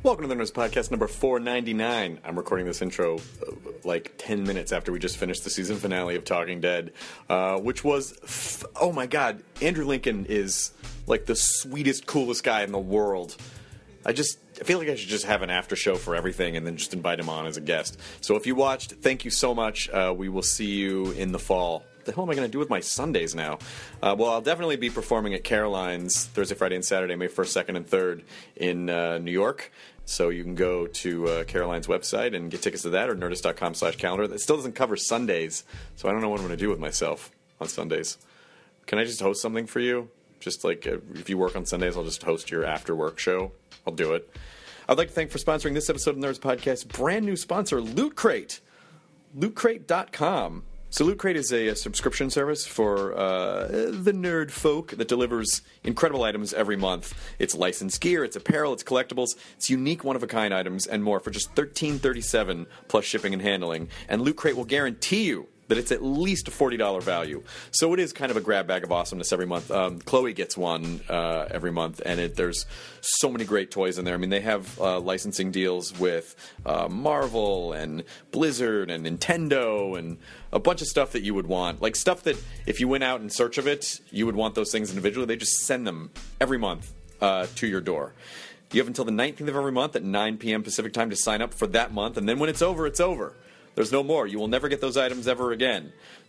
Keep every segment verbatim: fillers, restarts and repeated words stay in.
Welcome to the Nerds Podcast number four ninety-nine. I'm recording this intro uh, like ten minutes after we just finished the season finale of Talking Dead, uh, which was, f- oh my god, Andrew Lincoln is like the sweetest, coolest guy in the world. I just I feel like I should just have an after show for everything and then just invite him on as a guest. So if you watched, thank you so much. Uh, we will see you in the fall. What the hell am I going to do with my Sundays now? Uh, well, I'll definitely be performing at Caroline's Thursday, Friday, and Saturday, May first, second, and third in uh, New York. So you can go to uh, Caroline's website and get tickets to that, or nerdist.com slash calendar. That still doesn't cover Sundays, so I don't know what I'm going to do with myself on Sundays. Can I just host something for you? Just like uh, if you work on Sundays, I'll just host your after-work show. I'll do it. I'd like to thank for sponsoring this episode of the Nerds Podcast, brand new sponsor, Loot Crate. loot crate dot com. So Loot Crate is a, a subscription service for uh, the nerd folk that delivers incredible items every month. It's licensed gear, it's apparel, it's collectibles, it's unique one-of-a-kind items, and more for just thirteen thirty-seven plus shipping and handling. And Loot Crate will guarantee you that it's at least a forty dollars value. So it is kind of a grab bag of awesomeness every month. Um, Chloe gets one uh, every month, and it, there's so many great toys in there. I mean, they have uh, licensing deals with uh, Marvel and Blizzard and Nintendo and a bunch of stuff that you would want. Like stuff that if you went out in search of it, you would want those things individually. They just send them every month uh, to your door. You have until the nineteenth of every month at nine p.m. Pacific time to sign up for that month, and then when it's over, it's over. There's no more. You will never get those items ever again.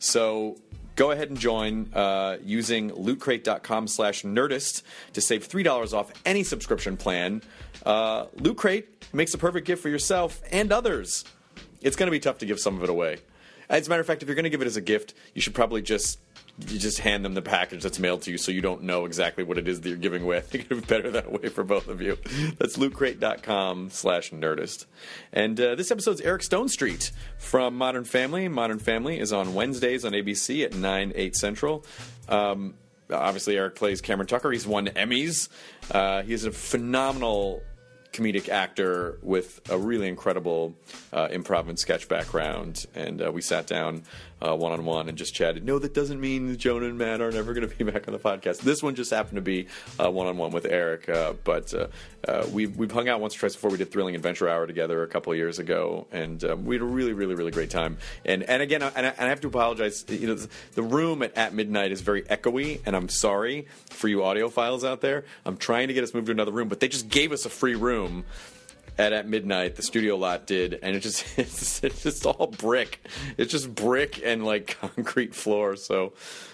So go ahead and join uh, using lootcrate.com slash nerdist to save three dollars off any subscription plan. Uh, Loot Crate makes a perfect gift for yourself and others. It's going to be tough to give some of it away. As a matter of fact, if you're going to give it as a gift, you should probably just you just hand them the package that's mailed to you so you don't know exactly what it is that you're giving away. I think it would be better that way for both of you. That's lootcrate.com slash nerdist. And uh, this episode's Eric Stone Street from Modern Family. Modern Family is on Wednesdays on A B C at nine, eight Central. Um, obviously, Eric plays Cameron Tucker. He's won Emmys. Uh, he's a phenomenal comedic actor with a really incredible uh, improv and sketch background, and uh, we sat down uh, one-on-one and just chatted. No, that doesn't mean Jonah and Matt are never going to be back on the podcast. This one just happened to be uh, one-on-one with Eric, uh, but uh, uh, we've, we've hung out once or twice before. We did Thrilling Adventure Hour together a couple of years ago, and um, we had a really, really, really great time. And and again, and I, and I have to apologize. You know, the room at, at midnight is very echoey, and I'm sorry for you audiophiles out there. I'm trying to get us moved to another room, but they just gave us a free room At at midnight, the studio lot did, and it just it's, it's just all brick. It's just brick and like concrete floor. So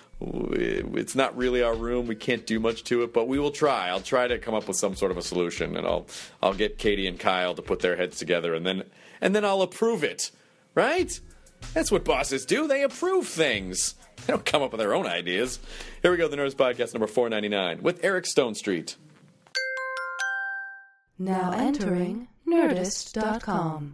it's not really our room. We can't do much to it, but we will try. I'll try to come up with some sort of a solution, and I'll I'll get Katie and Kyle to put their heads together, and then and then I'll approve it. Right? That's what bosses do. They approve things. They don't come up with their own ideas. Here we go. The Nerds Podcast number four ninety-nine with Eric Stone Street. Now entering nerdist dot com.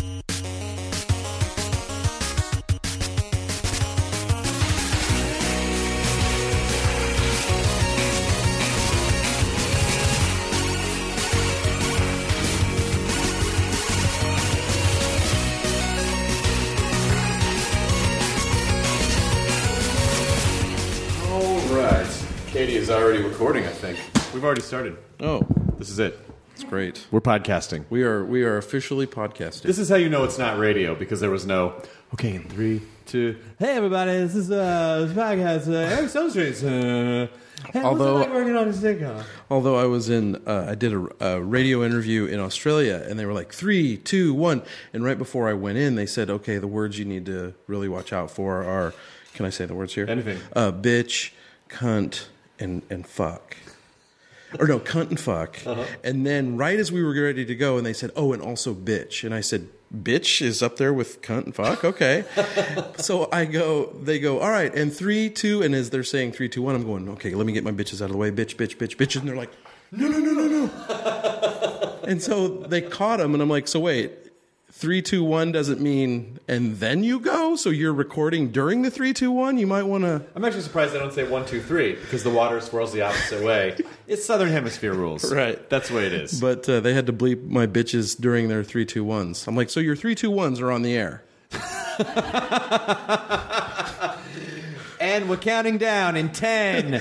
All right. Katie is already recording, I think. We've already started. Oh, This is it. it's great. We're podcasting. We are we are officially podcasting. This is how you know it's not radio, because there was no, okay, in three, two, hey everybody, this is uh, this podcast, uh, Eric Stone Street. Uh, hey, Although- what's it like working on a sitcom? Although I was in, uh, I did a, a radio interview in Australia, and they were like three, two, one, and right before I went in, they said, okay, the words you need to really watch out for are, can I say the words here? Anything. Uh, bitch, cunt, and and fuck. Or no, cunt and fuck. Uh-huh. And then right as we were ready to go, and they said, oh, and also bitch. And I said, bitch is up there with cunt and fuck? Okay. So I go, they go, all right, and three, two, and as they're saying three, two, one, I'm going, okay, let me get my bitches out of the way. Bitch, bitch, bitch, bitch. And they're like, no, no, no, no, no. And so they caught him, and I'm like, so wait, three, two, one doesn't mean, and then you go? So you're recording during the three, two, one? You might want to... I'm actually surprised they don't say one, two, three, because the water swirls the opposite way. It's Southern Hemisphere rules. Right. That's the way it is. But uh, they had to bleep my bitches during their three, two, ones. I'm like, so your three, two, ones are on the air. Diane, we're counting down in ten,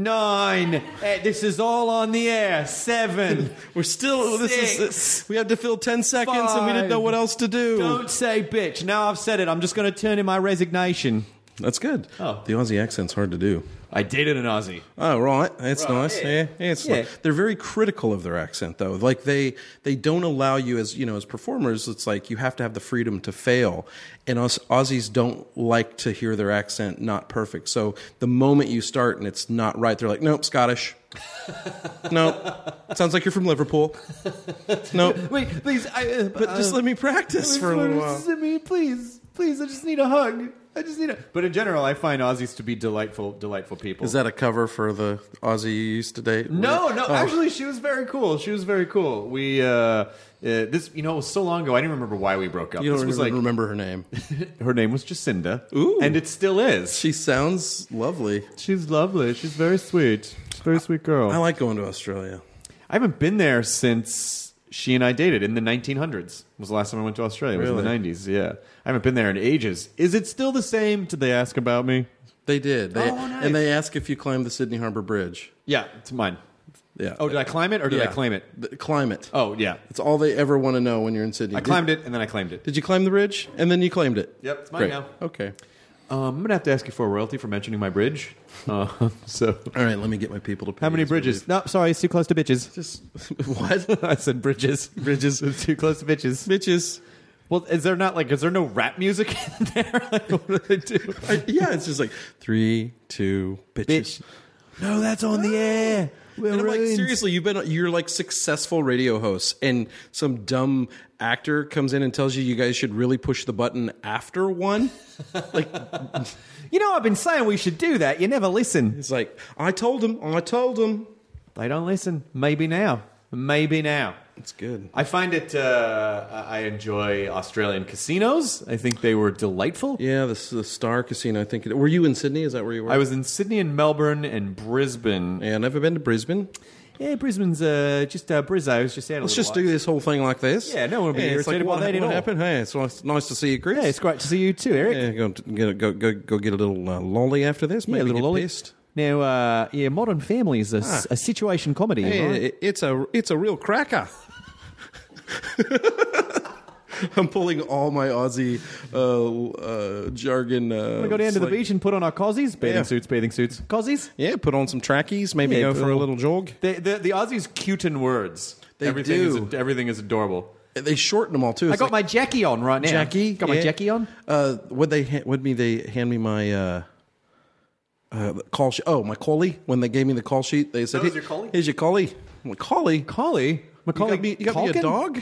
nine. eh, This is all on the air. Seven. We're still. This is. Six, We had to fill ten seconds, and we didn't know five. what else to do. Don't say bitch. Now I've said it. I'm just going to turn in my resignation. That's good. Oh. The Aussie accent's hard to do. I dated an Aussie. Oh, right. That's Right, nice. yeah. Yeah, yeah, it's Yeah. like- they're very critical of their accent, though. Like they they don't allow you as you know as performers. It's like you have to have the freedom to fail, and us Aussies don't like to hear their accent not perfect. So the moment you start and it's not right, they're like, nope, Scottish. Nope, sounds like you're from Liverpool. Nope, Wait, please. I, uh, but just let me practice for a little while. Just let me, please, please. I just need a hug. I just need a. But in general, I find Aussies to be delightful, delightful people. Is that a cover for the Aussie you used to date? No, no. Oh. Actually, she was very cool. She was very cool. We uh, uh, this, you know, it was so long ago. I didn't remember why we broke up. You this don't was even like remember her name. her name was Jacinda. Ooh. And it still is. She sounds lovely. She's lovely. She's very sweet. She's a very sweet girl. I like going to Australia. I haven't been there since she and I dated in the nineteen hundreds. Was the last time I went to Australia. It was in the Really? nineties. Yeah, I haven't been there in ages. Is it still the same? Did they ask about me? They did. They, Oh, nice. And they ask if you climbed the Sydney Harbour Bridge. Yeah, it's mine. Yeah. Oh, did I climb it or did I Yeah. claim it? The, climb it. Oh, yeah. It's all they ever want to know when you're in Sydney. I climbed it and then I claimed it. Did you climb the bridge? And then you claimed it? Yep, it's mine Great. now. Okay. Um, I'm gonna have to ask you for a royalty for mentioning my bridge. Uh, so, All right, let me get my people to pay. how many as we bridges? leave. No, sorry, it's too close to bitches. Just what? I said bridges. Bridges. It's too close to bitches. Bitches. Well, is there not like? Is there no rap music in there? Like, what do they do? I, yeah, it's just like three, two, bitches. Bitch. No, that's on the air. We're And I'm like, ruined. seriously, you've been you're like successful radio hosts, and some dumb actor comes in and tells you you guys should really push the button after one. Like, You know, I've been saying we should do that. You never listen. it's like I told him, I told him. They don't listen. Maybe now. Maybe now. It's good. I find it. Uh, I enjoy Australian casinos. I think they were delightful. Yeah, the, the Star Casino. I think. It, were you in Sydney? Is that where you were? I was in Sydney and Melbourne and Brisbane. Yeah, never been to Brisbane. Yeah, Brisbane's uh, just uh, Brizzo. I was just out. a Let's little just while. do this whole thing like this. Yeah, no one will be yeah, it's irritated like, by what, that at what all. happened? Hey, it's nice, nice to see you, Chris. Yeah, it's great to see you too, Eric. Yeah, go get a, go go go get a little uh, lolly after this. Yeah, Maybe a little get lolly. pissed. Now, uh, yeah, Modern Family is a, s- a situation comedy. Hey, right? it- it's a it's a real cracker. I'm pulling all my Aussie uh, uh, jargon. Uh, We go down to the like- beach and put on our cozies, bathing Yeah. suits, bathing suits, cozies. Yeah, put on some trackies. Maybe Yeah, go put for a on- little jog. The, the, the Aussies cute in words. They everything do. Is, everything is adorable. They shorten them all too. I It's got like, my Jackie on right now. Jackie. Got my yeah. Jackie on. Uh, would they ha- would me they hand me my uh, uh, call sheet? Oh, my collie. When they gave me the call sheet, they said, That was "Hey, your collie? Here's your collie." I'm like, collie. Collie. You got me, you got me a dog?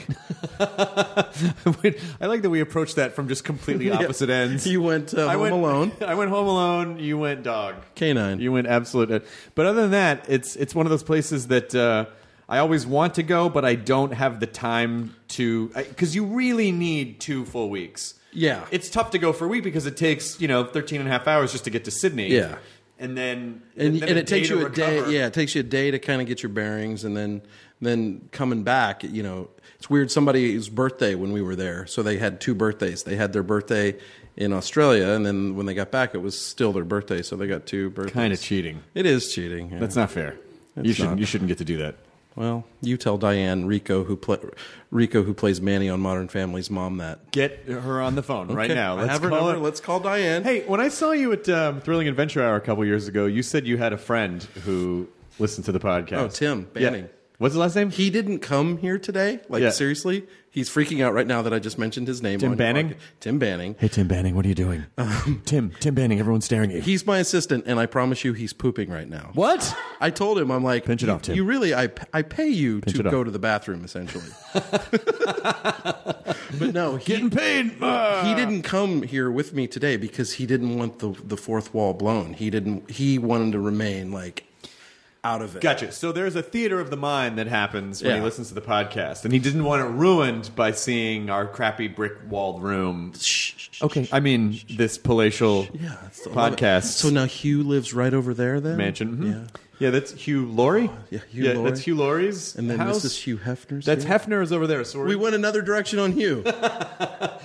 I like that we approached that from just completely opposite ends. You went uh, I Home went Alone. I went Home Alone. You went dog. Canine. You went absolute. But other than that, it's it's one of those places that uh, I always want to go, but I don't have the time to because you really need two full weeks. Yeah. It's tough to go for a week because it takes you know thirteen and a half hours just to get to Sydney. Yeah. And then and, then and a it takes day you to a day. recover. Yeah, it takes you a day to kind of get your bearings, and then then coming back. You know, it's weird. Somebody's birthday when we were there, so they had two birthdays. They had their birthday in Australia, and then when they got back, it was still their birthday, so they got two birthdays. Kind of cheating. It is cheating. Yeah. That's not fair. It's you shouldn't. not. You shouldn't get to do that. Well, you tell Diane Rico who play, Rico who plays Manny on Modern Family's mom that. Get her on the phone right Okay, now. I Let's have her call number. her. Let's call Diane. Hey, when I saw you at um, Thrilling Adventure Hour a couple years ago, you said you had a friend who listened to the podcast. Oh, Tim Banning. Yeah. What's his last name? He didn't come here today. Like, Yeah. seriously? He's freaking out right now that I just mentioned his name. Tim on your Banning? podcast. Tim Banning. Hey, Tim Banning, what are you doing? Tim, Tim Banning, everyone's staring at you. He's my assistant, and I promise you he's pooping right now. What? I told him, I'm like, Pinch it you, off, Tim. you really, I, I pay you Pinch to it off. go to the bathroom, essentially. But no, he, Getting paid. Ah. he didn't come here with me today because he didn't want the the fourth wall blown. He didn't. He wanted to remain like out of it. Gotcha. So there's a theater of the mind that happens when he Yeah. listens to the podcast, and he didn't want it ruined by seeing our crappy brick-walled room. Okay, I mean this palatial Yeah, that's the- I love it. podcast So now Hugh lives right over there. Then mansion. Mhm. Yeah. Yeah, that's Hugh Laurie. yeah, Hugh Laurie. That's Hugh Laurie's And then house. this is Hugh Hefner's. That's here. Hefner's over there. So we're, We went another direction on Hugh.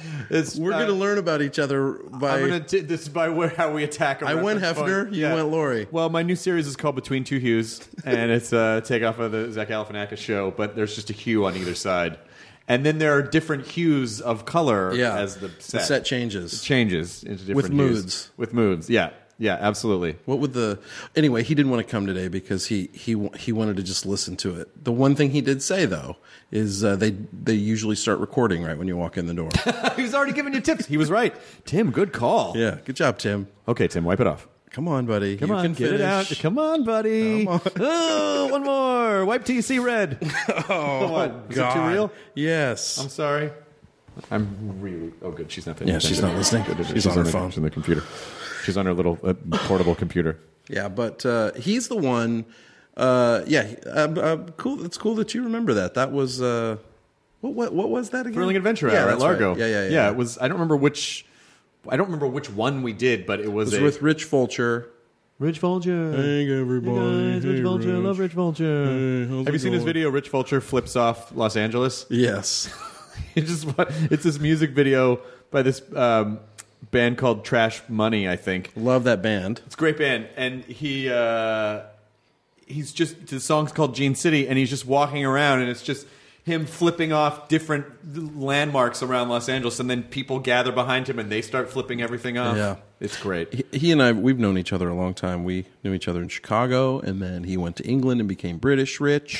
It's, We're uh, going to learn about each other by. I'm gonna t- this is by where how we attack. A I went reference Hefner, point. you went Laurie. Well, my new series is called Between Two Hues, and it's a takeoff of the Zach Galifianakis show. But there's just a hue on either side, and then there are different hues of color yeah, as the set, the set changes. changes into different With hues. moods. With moods, yeah, yeah, absolutely. What would the anyway? He didn't want to come today because he he he wanted to just listen to it. The one thing he did say though is uh, they they usually start recording right when you walk in the door. He was already giving you tips. He was right, Tim. Good call. Yeah, good job, Tim. Okay, Tim, wipe it off. Come on, buddy. Come you on, can get it out. finish. Come on, buddy. Come on. Oh, one more. Wipe till you see red. Oh, Come on. Is God. it too real? Yes. I'm sorry. I'm really. Oh, good. She's not paying Yeah, she's attention. not listening. Good, good, good. She's on her the, phone. She's on the computer. She's on her little uh, portable computer. Yeah, but uh, he's the one. Uh, yeah, uh, uh, cool. It's cool that you remember that. That was uh, what, what? What was that again? Thrilling Adventure yeah, Hour at that's Largo. right. Yeah, yeah, yeah, yeah. It was. I don't remember which. I don't remember which one we did, but it was, It was a, with Rich Fulcher. Rich Vulture. Hey, everybody. Hey guys, Rich Hey, Vulture. I Rich. love Rich Vulture. Hey, how's Have you it seen this going? video? Rich Vulture flips off Los Angeles. Yes. It's just it's this music video by this um, band called Trash Money, I think. Love that band. It's a great band, and he uh, he's just the song's called Gene City, and he's just walking around, and it's just him flipping off different landmarks around Los Angeles, and then people gather behind him, and they start flipping everything off. Yeah. It's great. He, he and I, we've known each other a long time. We knew each other in Chicago, and then he went to England and became British rich.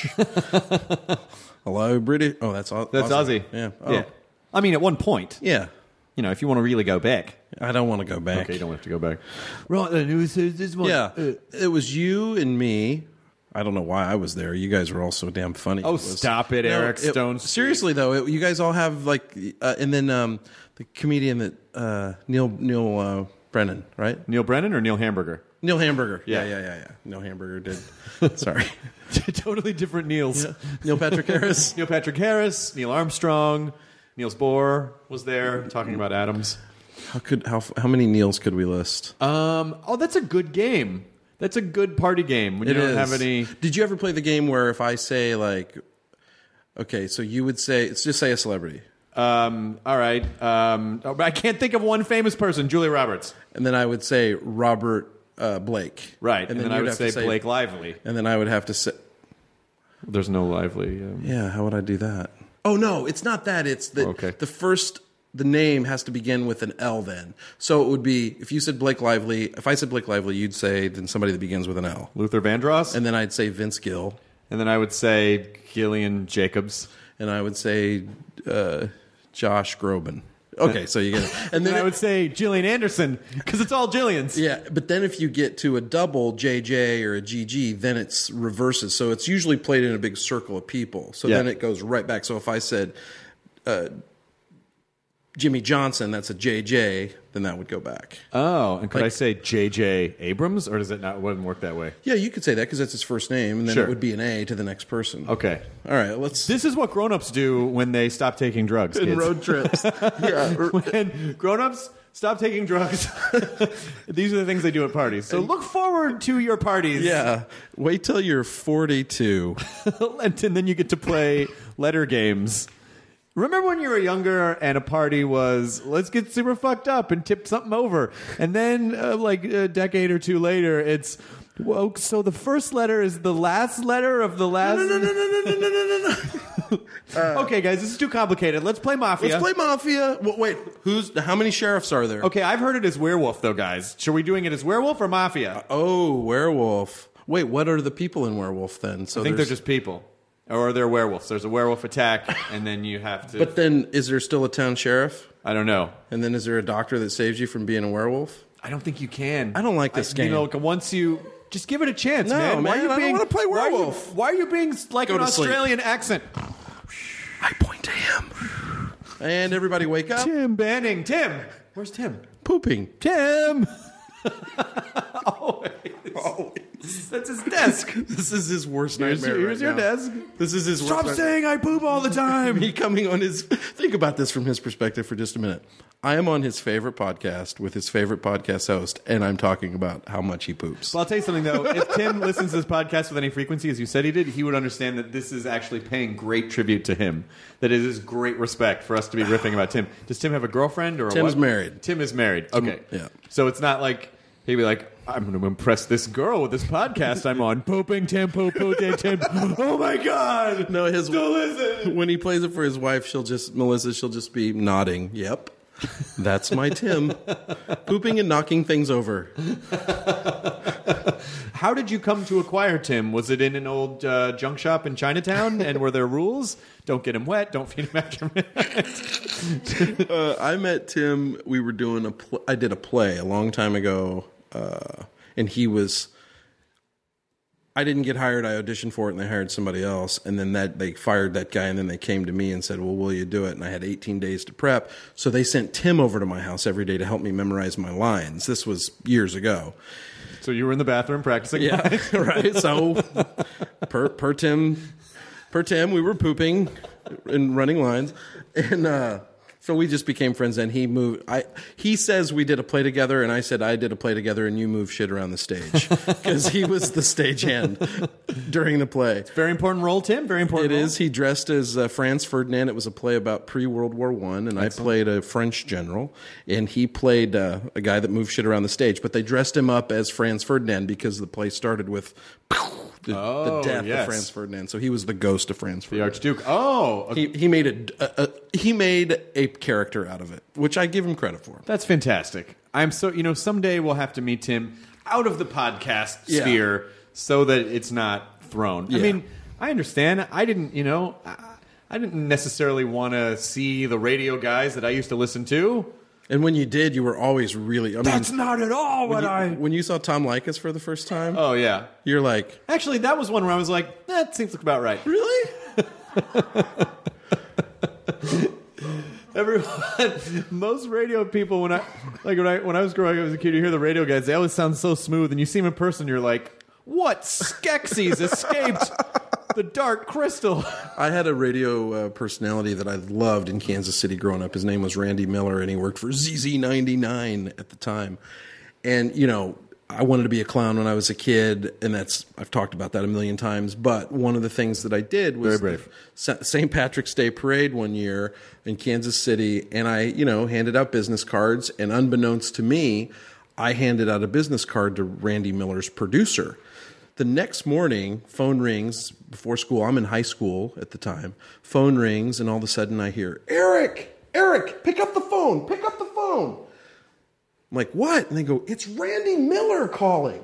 Hello, British. Oh, that's Au- That's Aussie. Ozzy. Yeah. Oh. yeah. I mean, at one point, Yeah. you know, if you want to really go back. I don't want to go back. Okay, you don't have to go back. Right, then it was uh, this one. Yeah. Uh, It was you and me. I don't know why I was there. You guys were all so damn funny. Oh, It was- stop it, Eric it- Stone. Seriously though, it, you guys all have like, uh, and then um, the comedian that uh, Neil Neil uh, Brennan, right? Neil Brennan or Neil Hamburger? Neil Hamburger. Yeah, Yeah. yeah, yeah, yeah. Neil Hamburger did. Sorry. Totally different Neils. Yeah. Neil Patrick Harris. Neil Patrick Harris, Neil Armstrong, Niels Bohr was there talking about atoms. How could how how many Neils could we list? Um, oh, that's a good game. That's a good party game when you It don't is. have any. Did you ever play the game where if I say like, okay, so you would say, let's just say a celebrity, Um, all right. Um, oh, but I can't think of one famous person. Julia Roberts. and then I would say Robert uh, Blake, Right. And, then, I you'd would have to say, Blake Lively. and then I would have to say, There's no Lively. Um, yeah, how would I do that? Oh no, it's not that. It's the Okay. the first. The name has to begin with an L then. So it would be, if you said Blake Lively, if I said Blake Lively, you'd say then somebody that begins with an L. Luther Vandross. And then I'd say Vince Gill. And then I would say Gillian Jacobs. And I would say uh, Josh Groban. Okay, so you get it. And And then I would say Gillian Anderson because it's all Gillians. yeah, but then if you get to a double J J or a G G, then it's reverses. So it's usually played in a big circle of people. So Yeah. then it goes right back. So if I said uh, Jimmy Johnson, that's a J J, then that would go back. Oh, and could Like- I say J J Abrams, or does it not? Wouldn't work that way? Yeah, you could say that because that's his first name, and then Sure. it would be an A to the next person. Okay. All right, let's. This is what grown-ups do when they stop taking drugs. in Kids. road trips. yeah. When grown-ups stop taking drugs, these are the things they do at parties. So look forward to your parties. Yeah. Wait till you're forty-two. and then you get to play letter games. Remember when you were younger and a party was, let's get super fucked up and tip something over. And then, uh, like a decade or two later, it's, well, so the first letter is the last letter of the last. No, no, no, no, no, no, no, no, no. Okay, guys, this is too complicated. Let's play Mafia. Let's play Mafia. Well, wait, who's how many sheriffs are there? Okay, I've heard it as werewolf, though, guys. Should we doing it as werewolf or Mafia? Oh, werewolf. Wait, what are the people in werewolf then? So I think they're there's- just people. Or they're werewolves. There's a werewolf attack, and then you have to. But then, is there still a town sheriff? I don't know. And then, is there a doctor that saves you from being a werewolf? I don't think you can. I don't like this I, game. You know, once you just give it a chance, No, man. Why man, are you I don't being, wanna play why are you- werewolf. Why are you being like Go an to sleep. Australian accent? I point to him. And everybody wake up. Tim Banning. Tim. Where's Tim? Pooping. Tim. Always. Always. That's his desk. This is his worst Here's, nightmare. here's right your now. desk. This is his Stop worst saying I poop all the time. Me coming on his. Think about this from his perspective for just a minute. I am on his favorite podcast with his favorite podcast host, and I'm talking about how much he poops. Well, I'll tell you something, though. If Tim listens to this podcast with any frequency, as you said he did, he would understand that this is actually paying great tribute to him. That it is great respect for us to be riffing about Tim. Does Tim have a girlfriend or a Tim's what? married. Tim is married. Okay. yeah. So it's not like he'd be like, I'm going to impress this girl with this podcast I'm on. Pooping Tim, poop, poop, Tim, Tim. Oh, my God. No, his Don't listen. when he plays it for his wife, she'll just Melissa. She'll just be nodding. Yep, that's my Tim, pooping and knocking things over. How did you come to acquire Tim? Was it in an old uh, junk shop in Chinatown? And were there rules? Don't get him wet. Don't feed him after midnight. uh, I met Tim. We were doing a. Pl- I did a play a long time ago, uh, and he was. I didn't get hired. I auditioned for it, and they hired somebody else. And then that they fired that guy, and then they came to me and said, "Well, will you do it?" And I had eighteen days to prep, so they sent Tim over to my house every day to help me memorize my lines. This was years ago. So you were in the bathroom practicing? Yeah, right. So per per Tim, per Tim, we were pooping and running lines, and uh, so we just became friends. And he moved. I he says we did a play together, and I said I did a play together, and you moved shit around the stage because he was the stagehand during the play. Very important role, Tim. Very important It role. is. He dressed as uh, Franz Ferdinand. It was a play about pre-World War One, and Excellent. I played a French general, and he played uh, a guy that moved shit around the stage. But they dressed him up as Franz Ferdinand because the play started with the, oh, the death yes. of Franz Ferdinand. So he was the ghost of Franz The Ferdinand. Archduke. Oh, okay. He he made a, a, a he made a character out of it, which I give him credit for. That's fantastic. I'm so you know someday we'll have to meet Tim out of the podcast Yeah. sphere so that it's not thrown. I Yeah. mean, I understand. I didn't, you know, I, I didn't necessarily want to see the radio guys that I used to listen to. And when you did, you were always really. I That's mean, not at all when what you, I. when you saw Tom Likas for the first time, Oh yeah. you're like, Actually, that was one where I was like, that seems like about right. really? Everyone, most radio people, when I like when I when I was growing up as a kid, you hear the radio guys. They always sound so smooth, and you see them in person, you're like, "What Skeksis escaped the Dark Crystal?" I had a radio uh, personality that I loved in Kansas City growing up. His name was Randy Miller, and he worked for Z Z ninety-nine at the time. And, you know, I wanted to be a clown when I was a kid, and that's I've talked about that a million times. But one of the things that I did was Very brave. the Saint Patrick's Day parade one year in Kansas City, and I, you know, handed out business cards, and unbeknownst to me, I handed out a business card to Randy Miller's producer. The next morning, phone rings before school. I'm in high school at the time. Phone rings, and all of a sudden I hear, Eric, Eric, pick up the phone, pick up the phone. I'm like, what? And they go, it's Randy Miller calling.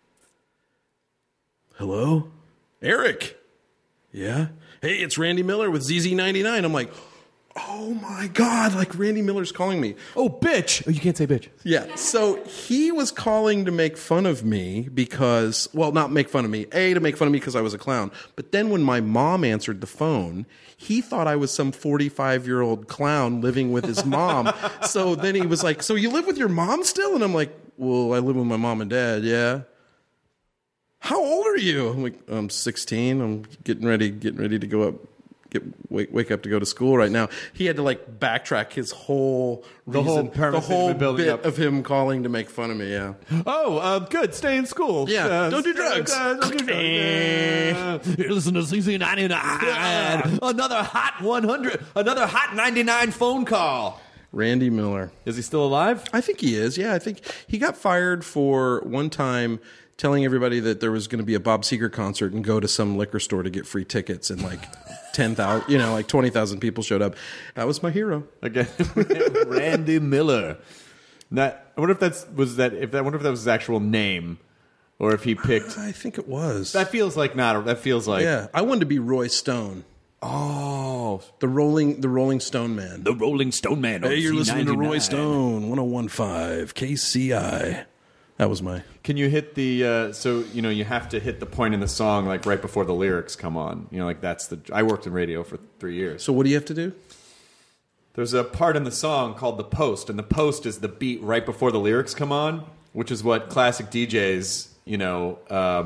Hello? Eric? Yeah? Hey, it's Randy Miller with Z Z ninety-nine. I'm like, oh my God, like Randy Miller's calling me. Oh, bitch! Oh, you can't say bitch. Yeah, so he was calling to make fun of me because, well, not make fun of me, A, to make fun of me because I was a clown. But then when my mom answered the phone, he thought I was some forty-five-year-old clown living with his mom. So then he was like, so you live with your mom still? And I'm like, well, I live with my mom and dad, yeah. How old are you? I'm like, I'm sixteen. I'm getting ready, getting ready to go up. Get, wake, wake up to go to school right now. He had to like backtrack his whole The reason, whole the premise that whole he'd been building bit up. of him calling to make fun of me. Yeah, Oh, uh, good. Stay in school. Yeah, Uh, don't do drugs. uh, don't do drugs. Uh, you listen to Z Z ninety-nine. Another hot one hundred. Another hot ninety-nine phone call. Randy Miller. Is he still alive? I think he is. Yeah, I think he got fired for one time telling everybody that there was going to be a Bob Seger concert and go to some liquor store to get free tickets, and like ten thousand, you know, like twenty thousand people showed up. That was my hero. Again, Randy Miller. That, I wonder if that's was that if that I wonder if that was his actual name, or if he picked. I think it was. That feels like not. That feels like Yeah, I wanted to be Roy Stone, Oh, the Rolling the Rolling Stone Man. the Rolling Stone Man. Hey, you're listening to Roy Stone, one oh one point five K C I. That was my. Can you hit the? Uh, so you know you have to hit the point in the song like right before the lyrics come on. You know, like that's the. I worked in radio for three years. So what do you have to do? There's a part in the song called the post, and the post is the beat right before the lyrics come on, which is what classic D Js, you know, um,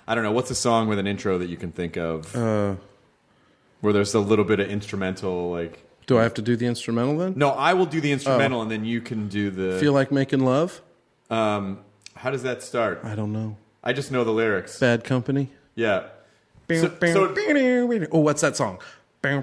I don't know. What's a song with an intro that you can think of Uh, where there's a little bit of instrumental, like... do I have to do the instrumental then? No, I will do the instrumental, and then you can do the... Feel Like Making Love? Um, how does that start? I don't know. I just know the lyrics. Bad Company? Yeah. So, so, Oh, what's that song? uh,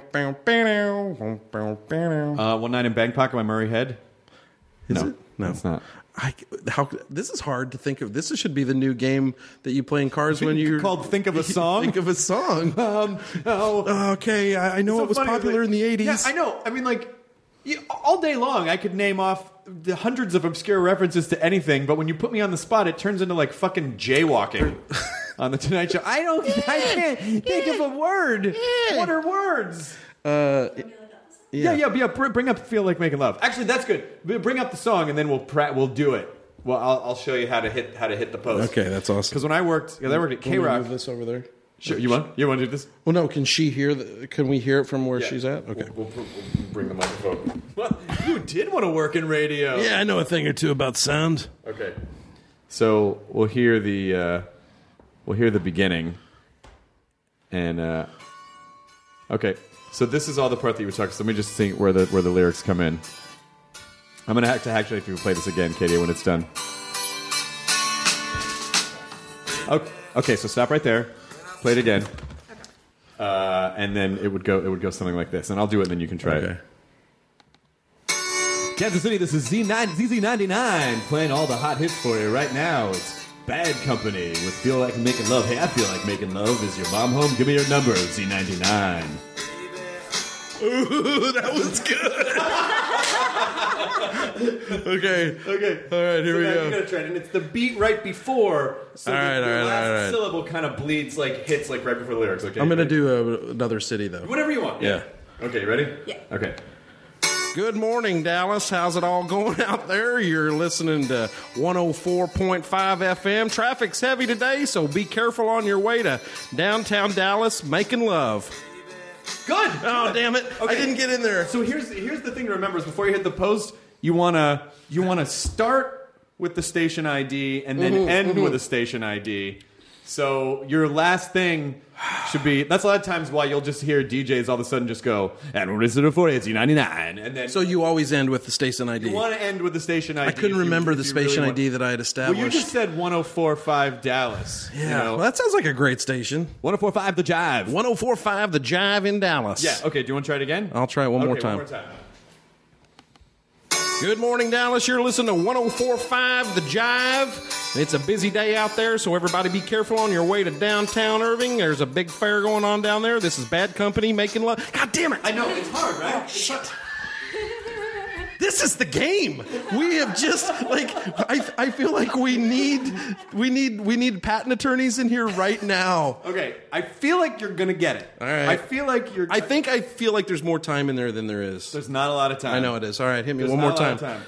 One Night in Bangkok by Murray Head? Is no, it? No, it's not. I, how, this is hard to think of. This should be the new game that you play in cars when you're called Think of a Song? Think of a song. Um, no. Okay, I, I know So it was funny, popular like- in the eighties. Yeah, I know. I mean, like, you, all day long, I could name off the hundreds of obscure references to anything, but when you put me on the spot, it turns into, like, fucking jaywalking on The Tonight Show. I don't, I can't think of a word. What are words? Uh, Yeah, yeah, yeah. Br- bring up "Feel Like Making Love." Actually, that's good. B- Bring up the song, and then we'll pra- we'll do it. Well, I'll, I'll show you how to hit how to hit the post. Okay, that's awesome. Because when I worked, because I worked at K Can we Rock. move this over there? Sure, you want you want to do this? Well, no. Can she hear? The, can we hear it from where Yeah. she's at? Okay. We'll, we'll, we'll bring the microphone. Well, you did want to work in radio. Yeah, I know a thing or two about sound. Okay. So we'll hear the uh, we'll hear the beginning, and uh, okay. So this is all the part that you were talking. So let me just think where the where the lyrics come in. I'm gonna have to actually have to play this again, Katie, when it's done. Okay, okay, so stop right there. Play it again, uh, and then it would go. It would go something like this, and I'll do it, and then you can try Okay. it. Kansas City, this is Z Z ninety-nine playing all the hot hits for you right now. It's Bad Company with Feel Like Making Love. Hey, I feel like making love. Is your mom home? Give me your number, Z ninety-nine. Ooh, that was good. Okay. Okay. All right, here so we now go. You gotta try it, and it's the beat right before. So All the, right, the all right, last all right. syllable kind of bleeds, like hits, like right before the lyrics. Okay. I'm going to ready? do a, another city, though. whatever you want. Yeah. Okay, you ready? Yeah. Okay. Good morning, Dallas. How's it all going out there? You're listening to one oh four point five F M. Traffic's heavy today, so be careful on your way to downtown Dallas making love. Good. Oh, damn it. I Okay. didn't get in there. So here's here's the thing to remember: is before you hit the post, you wanna you wanna start with the station I D and then Mm-hmm, end with a station I D. So your last thing should be. That's a lot of times why you'll just hear D Js all of a sudden just go, and we're listening to for Z ninety-nine, and then So you always end with the station I D. you want to end with the station I D. I couldn't if you- remember if the you station really I D want- that I had Well, established. you just said one oh four point five Dallas. yeah, You know? well, that sounds like a great station. one oh four point five The Jive. one oh four point five The Jive in Dallas. Yeah. Okay. Do you want to try it again? I'll try it one okay, more time. One more time. Good morning, Dallas. You're listening to one oh four point five The Jive. It's a busy day out there, so everybody be careful on your way to downtown Irving. There's a big fair going on down there. This is Bad Company making love. God damn it. I know it's hard, right? Shit. This is the game. We have just like I I feel like we need we need we need patent attorneys in here right now. Okay. I feel like you're gonna get it. All right. I feel like you're. I think I feel like there's more time in there than there is. there's not a lot of time. I know it is. All right, hit me There's one not more a lot time.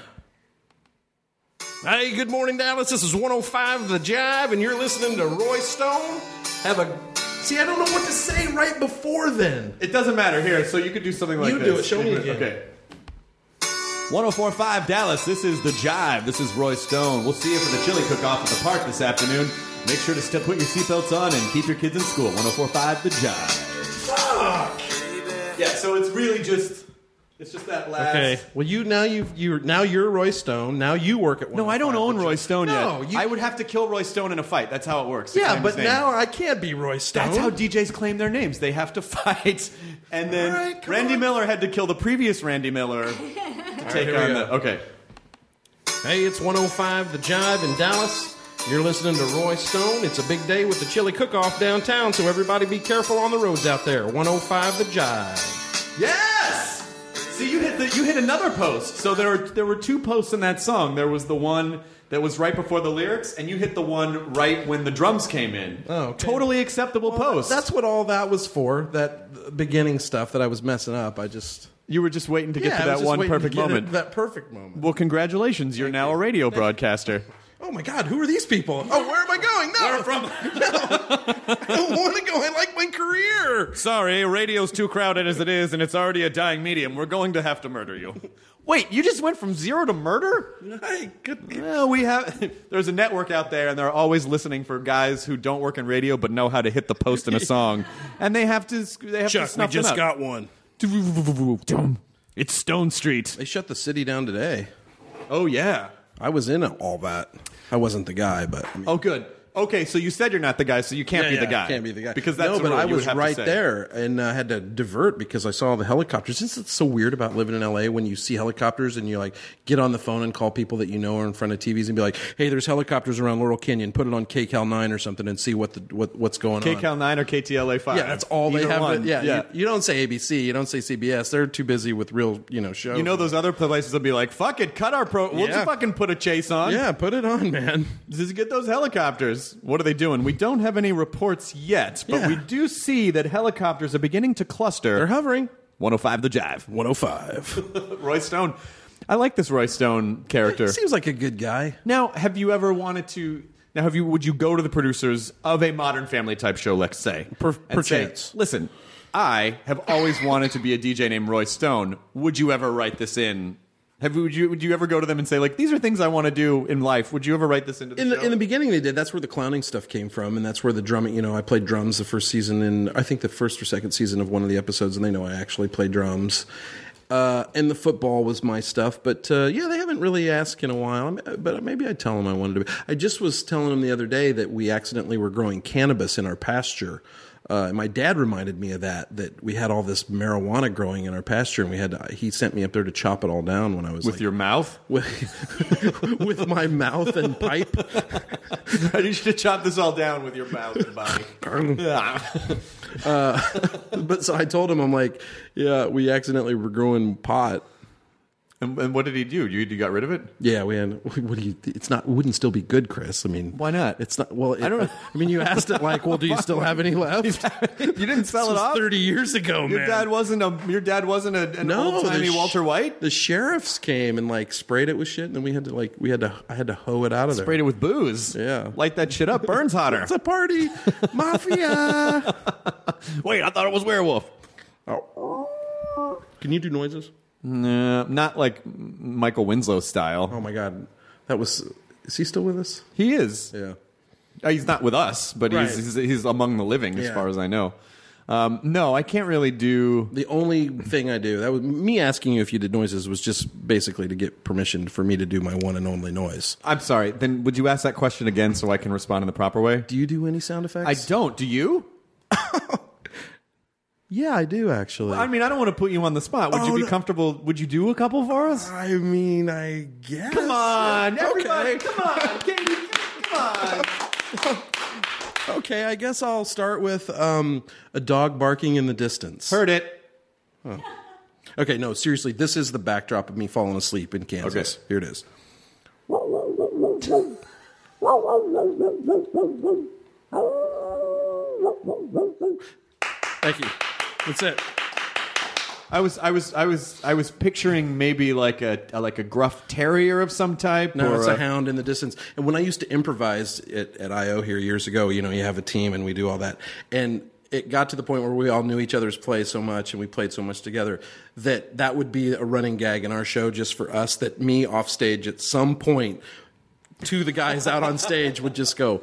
of time. Hey, good morning, Dallas. This is one oh five The Jive, and you're listening to Roy Stone. Have a see. I don't know what to say right before then. It doesn't matter here. So you could do something like You this. do it. Show me again. Okay. one oh four point five Dallas. This is The Jive. This is Roy Stone. We'll see you for the chili cook-off at the park this afternoon. Make sure to st- put your seatbelts on and keep your kids in school. one oh four point five The Jive. Fuck. Yeah. So it's really just. It's just that last. Okay. Well, you now you you now you're Roy Stone. Now you work at. No, I don't own Roy Stone No, yet. you- I would have to kill Roy Stone in a fight. That's how it works. to Yeah, claim but his name. now I can't be Roy Stone. That's how D Js claim their names. They have to fight. And then All right, come Randy on. Miller had to kill the previous Randy Miller to take here we on go. the. Okay. Hey, it's one oh five The Jive in Dallas. You're listening to Roy Stone. It's a big day with the chili cook-off downtown, so everybody be careful on the roads out there. one oh five The Jive. Yes! See, you hit the you hit another post. So there were there were two posts in that song. There was the one that was right before the lyrics, and you hit the one right when the drums came in. Oh, okay. Totally acceptable post. That's what all that was for. That beginning stuff that I was messing up. I just you were just waiting to get yeah, to I was that just one waiting to perfect get it- moment. That perfect moment. Well, congratulations. You're now a radio broadcaster. oh my God, who are these people? Oh, where am I going? No, Where from? no, I don't want to go. I like my career. Sorry, radio's too crowded as it is, and it's already a dying medium. We're going to have to murder you. Wait, you just went from zero to murder? Hey, good. Well, we have. There's a network out there, and they're always listening for guys who don't work in radio but know how to hit the post in a song, and they have to. They have to Chuck, we snuff just them got one. out. It's Stone Street. They shut the city down today. Oh yeah. I was in all that. I wasn't the guy, but I mean, Oh good. Okay, so you said you're not the guy, so you can't yeah, be the yeah, guy. Can't be the guy because that's no. the But rule I you would was have to right say. there and uh, had to divert because I saw the helicopters. Isn't it so weird about living in L A when you see helicopters and you like get on the phone and call people that you know are in front of T Vs and be like, "Hey, there's helicopters around Laurel Canyon. Put it on K Cal nine or something and see what the what what's going K on." Cal nine or K T L A five. Yeah, that's all they Either have. one. To, yeah, yeah. You, you don't say A B C. You don't say C B S. They're too busy with real, you know, shows. You know those other places will be like, "Fuck it, cut our pro. We'll Yeah. just fucking put a chase on." Yeah, put it on, man. Just get those helicopters. What are they doing? We don't have any reports yet, but Yeah. we do see that helicopters are beginning to cluster. They're hovering. one oh five The Jive. one oh five. Roy Stone. I like this Roy Stone character. Seems like a good guy. Now, have you ever wanted to? Now, have you? Would you go to the producers of a Modern Family type show, let's say, Per- and say, perchance. "Listen, I have always wanted to be a D J named Roy Stone. Would you ever write this in? Have would you would you ever go to them and say like, these are things I want to do in life? Would you ever write this into the In show?" the, in the beginning, they did. That's where the clowning stuff came from, and that's where the drumming. You know, I played drums the first season, in I think the first or second season of one of the episodes, and they know I actually play drums. Uh, and the football was my stuff, but uh, yeah, they haven't really asked in a while. But maybe I'd tell them I wanted to be. I just was telling them the other day that we accidentally were growing cannabis in our pasture. Uh, and my dad reminded me of that, that we had all this marijuana growing in our pasture, and we had to, he sent me up there to chop it all down when I was with like, your mouth. with, with my mouth and pipe. You should chop this all down with your mouth and body. Uh, but so I told him, I'm like, yeah, we accidentally were growing pot. And, and what did he do? You, you got rid of it? Yeah, we had. What do you? It's not. It wouldn't still be good, Chris. I mean, Why not? It's not. Well, it, I don't know. I mean, you asked it like, well, do you still have any left? You didn't sell This it was off. thirty years ago, Your man. dad wasn't a. Your dad wasn't a, an no, old timey the sh- Walter White. The sheriffs came and like sprayed it with shit, and then we had to like we had to I had to hoe it out of there. Sprayed it with booze. Yeah. Light that shit up. Burns hotter. It's a party, mafia. Wait, I thought it was werewolf. Oh. Can you do noises? No, not like Michael Winslow style. Oh my god, that was. Is he still with us? He is. Yeah. Uh, he's not with us, but Right. he's, he's he's among the living, as Yeah. far as I know. Um, no, I can't really do. The only thing I do, that was me asking you if you did noises, was just basically to get permission for me to do my one and only noise. I'm sorry. Then would you ask that question again so I can respond in the proper way? Do you do any sound effects? I don't. Do you? Yeah, I do actually. I mean, I don't want to put you on the spot. Would Oh, you be no. comfortable? Would you do a couple for us? I mean, I guess. Come on, everybody! Okay. Come on, Katie! Come on! Okay, I guess I'll start with um, a dog barking in the distance. Heard it. Okay, no, seriously, this is the backdrop of me falling asleep in Kansas. Okay. Here it is. Thank you. That's it. I was, I was, I was, I was picturing maybe like a, a like a gruff terrier of some type. No, or it's a hound in the distance. And when I used to improvise at, at I O here years ago, you know, you have a team and we do all that. And it got to the point where we all knew each other's play so much and we played so much together that that would be a running gag in our show just for us, that me off stage at some point to the guys out on stage would just go,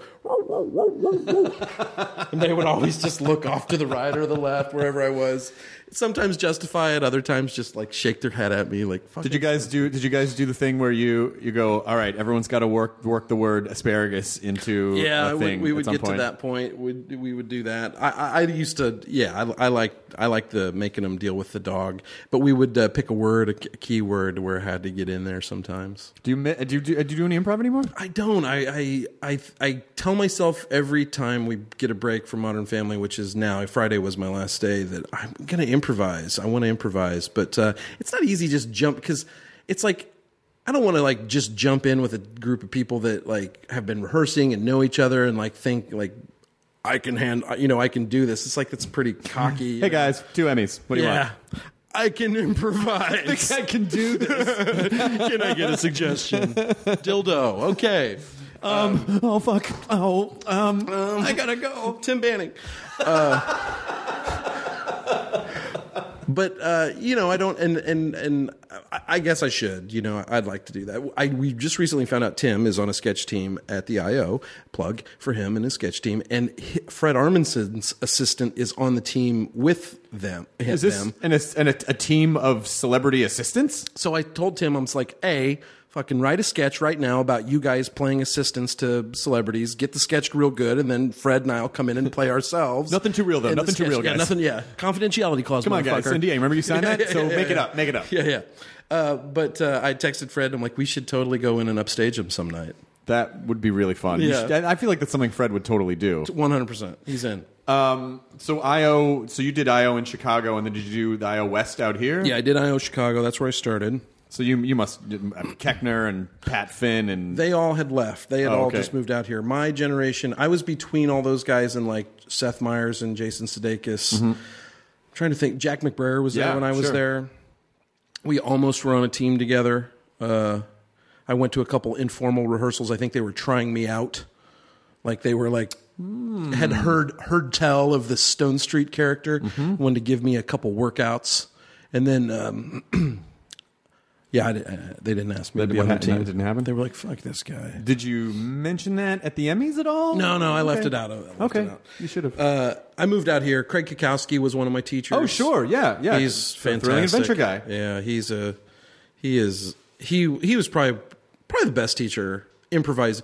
and they would always just look off to the right or the left, wherever I was. Sometimes justify it, other times just like shake their head at me, like. Fuck Did you it. guys do? Did you guys do the thing where you you go? All right, everyone's got to work work the word asparagus into Yeah, a we, thing we at would some get point? to that point. We we would do that. I, I, I used to. Yeah, I, I like I like the making them deal with the dog, but we would uh, pick a word, a key- a key word, where it had to get in there sometimes. Do you mi- do you do, do you do any improv anymore? I don't. I, I I I tell myself every time we get a break from Modern Family, which is now Friday was my last day, that I'm going to improvise. I want to improvise, but uh, it's not easy. Just jump, because it's like I don't want to like just jump in with a group of people that like have been rehearsing and know each other and like think like I can hand you know I can do this. It's like it's pretty cocky. Hey guys, two Emmys. What do you yeah. want? I can improvise. I can do this. Can I get a suggestion? Dildo. Okay. Um, oh fuck. Oh, um, I gotta go. Tim Banning. Uh, but uh, you know, I don't, and and and I, I guess I should. You know, I'd like to do that. I we just recently found out Tim is on a sketch team at the I O. Plug for him and his sketch team, and he, Fred Armisen's assistant is on the team with them. Is this them. an, an, a, a team of celebrity assistants? So I told Tim, I was like, A, fucking write a sketch right now about you guys playing assistants to celebrities. Get the sketch real good, and then Fred and I'll come in and play ourselves. Nothing too real, though. in the Nothing too sketch. real, guys. Yeah, nothing, yeah. Confidentiality clause, Come on, guys. motherfucker. N D A. Remember you signed Yeah, that? yeah, So yeah, make it yeah. up. Make it up. Yeah, yeah. Uh, but uh, I texted Fred. I'm like, we should totally go in and upstage him some night. That would be really fun. You Yeah. should- I I feel like that's something Fred would totally do. one hundred percent. He's in. Um, so I O, so you did I O in Chicago, and then did you do the I O West out here? Yeah, I did I O Chicago. That's where I started. So you you must uh, Keckner and Pat Finn and They all had left. They had Oh, all okay. just moved out here. My generation, I was between all those guys and like Seth Meyers and Jason Sudeikis. I'm trying to think. Jack McBrayer was there Yeah, when I was sure. there. We almost were on a team together. Uh, I went to a couple informal rehearsals. I think they were trying me out. Like they were like had heard heard tell of the Stone Street character, wanted to give me a couple workouts, and then. Um, Yeah, I, I, they didn't ask me to That- be what on the happened? team. That didn't happen? They were like, "Fuck this guy." Did you mention that at the Emmys at all? No, no, I left Okay. it out. I left Okay, it out. you should have. Uh, I moved out here. Craig Kukowski was one of my teachers. oh, sure, yeah, yeah. he's So fantastic. thrilling adventure guy. Yeah, he's a he is he he was probably probably the best teacher. Improvise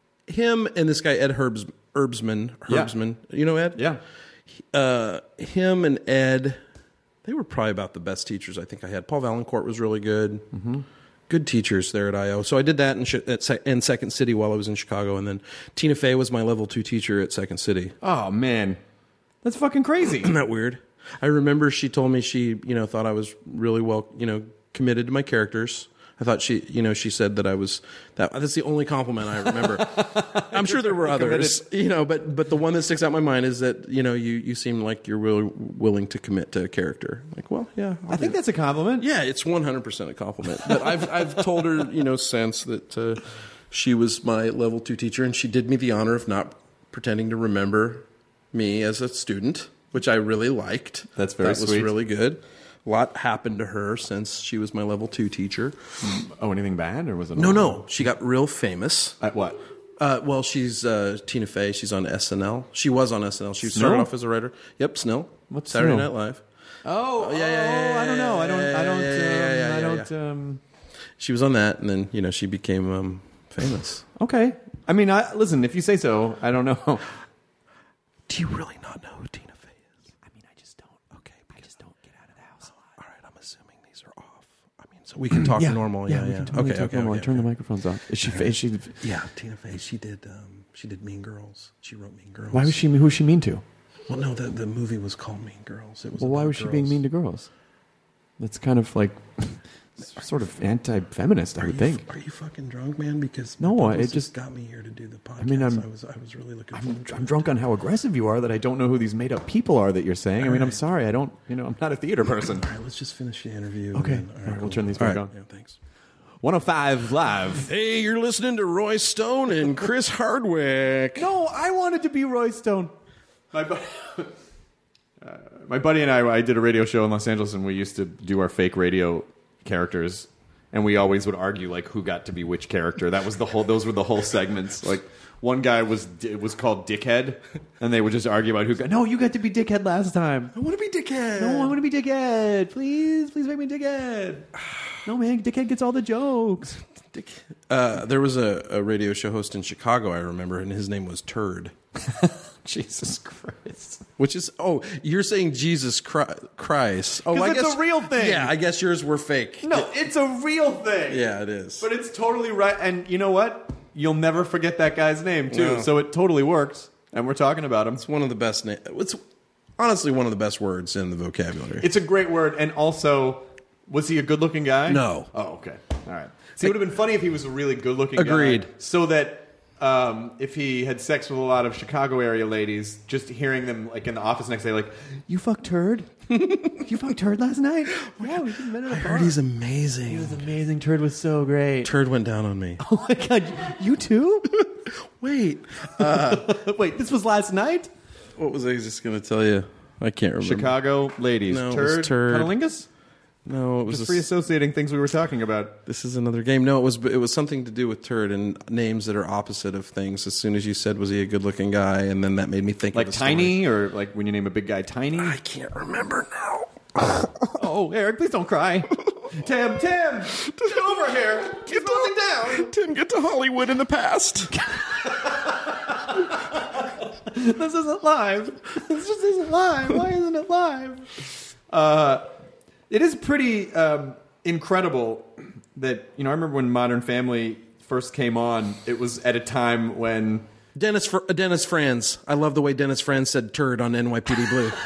him and this guy Ed Herbs Herbsman Yeah. Herbsman. You know Ed? Yeah. Uh, him and Ed, they were probably about the best teachers I think I had. Paul Valancourt was really good. Mm-hmm. Good teachers there at I O. So I did that in, at Se- in Second City while I was in Chicago, and then Tina Fey was my level two teacher at Second City. Oh man, that's fucking crazy. Isn't that weird? I remember she told me she, you know, thought I was really well, you know, committed to my characters. I thought she, you know, she said that I was that. That's the only compliment I remember. I'm sure there were others, you know, but but the one that sticks out in my mind is that you know you you seem like you're really willing to commit to a character. Like, well, yeah, I'll I think do that's a compliment. yeah, it's one hundred percent a compliment. But I've I've told her, you know, since that uh, she was my level two teacher, and she did me the honor of not pretending to remember me as a student, which I really liked. That's very that was sweet. really good. A lot happened to her since she was my level two teacher. Oh, anything bad or was it? No, all- no, she got real famous. At what? Uh, well, she's uh, Tina Fey. She's on S N L. She was on S N L. She Snill? started off as a writer. Yep, Snill. What's Saturday Snill? Night Live. Oh, yeah, yeah, yeah, oh, I don't know. I don't. I don't. yeah, yeah, yeah, um, yeah, I yeah, don't. Um, She was on that, and then you know she became um, famous. okay. I mean, I, listen. If you say so, I don't know. Do you really not know who Tina Fey is? I mean, I just don't. Okay, I just don't get out of the house a lot. all right. I'm assuming these are off. I mean, so we can talk normal. Yeah, yeah. we can totally okay, talk okay, normal. okay, Turn okay. the microphones off. Is she? Is she? Yeah, Tina Fey. She did. Um, she did Mean Girls. She wrote Mean Girls. Why was she? Who was she mean to? Well, no, the the movie was called Mean Girls. It was. Well, why about was she being girls. mean to girls? That's kind of like sort of anti-feminist, I Are would you, think. Are you fucking drunk, man? Because No, my it publicist just- got me here to do the podcast. I mean, I'm- I was I was really looking I'm, forward to I'm it. drunk on how aggressive you are that I don't know who these made-up people are that you're saying. I mean, I'm sorry. I don't. You know, I'm not a theater person. All right, let's just finish the interview. Okay. and then- All right, we'll turn these back All on. Yeah, thanks. one oh five Live. Hey, you're listening to Roy Stone and Chris Hardwick. No, I wanted to be Roy Stone. My, bu- uh, my buddy and I, I did a radio show in Los Angeles, and we used to do our fake radio characters, and we always would argue like who got to be which character. That was the whole. Those were the whole segments. Like one guy was it was called Dickhead, and they would just argue about who got. No, you got to be Dickhead last time. I want to be Dickhead. No, I want to be Dickhead. Please, please make me Dickhead. No, man, Dickhead gets all the jokes. Dick. Uh, there was a, a radio show host in Chicago, I remember, and his name was Turd. Jesus Christ. Which is, oh, you're saying Jesus Chri- Christ. Oh, 'Cause I it's guess, a real thing. Yeah, I guess yours were fake. No, it's a real thing. Yeah, it is. But it's totally right. And you know what? You'll never forget that guy's name, too. No. So it totally works. And we're talking about him. It's one of the best names. It's honestly one of the best words in the vocabulary. It's a great word. And also, was he a good looking guy? No. Oh, okay. All right. See, it would have been funny if he was a really good looking guy. Agreed. So that um, if he had sex with a lot of Chicago area ladies, just hearing them like in the office next day, like, you fucked Turd? You fucked Turd last night? Yeah, we met at a I bar. heard he's amazing. He was amazing. Turd was so great. Turd went down on me. Oh my god, you too? Wait, Wait, this was last night? what was I just going to tell you? I can't remember. Chicago ladies. No, it turd. was turd. Cunnilingus? No, it was Just a free s- associating things we were talking about. This is another game. No, it was it was something to do with turd and names that are opposite of things. As soon as you said, was he a good-looking guy? And then that made me think Like of a story. Tiny, or like when you name a big guy Tiny? I can't remember now. Oh, Eric, please don't cry. Tim, Tim, get over here. Get nothing down. Tim, get to Hollywood in the past. This isn't live. This just isn't live. Why isn't it live? Uh, it is pretty um, incredible that, you know, I remember when Modern Family first came on, it was at a time when... Dennis Fr- uh, Dennis Franz. I love the way Dennis Franz said turd on N Y P D Blue. It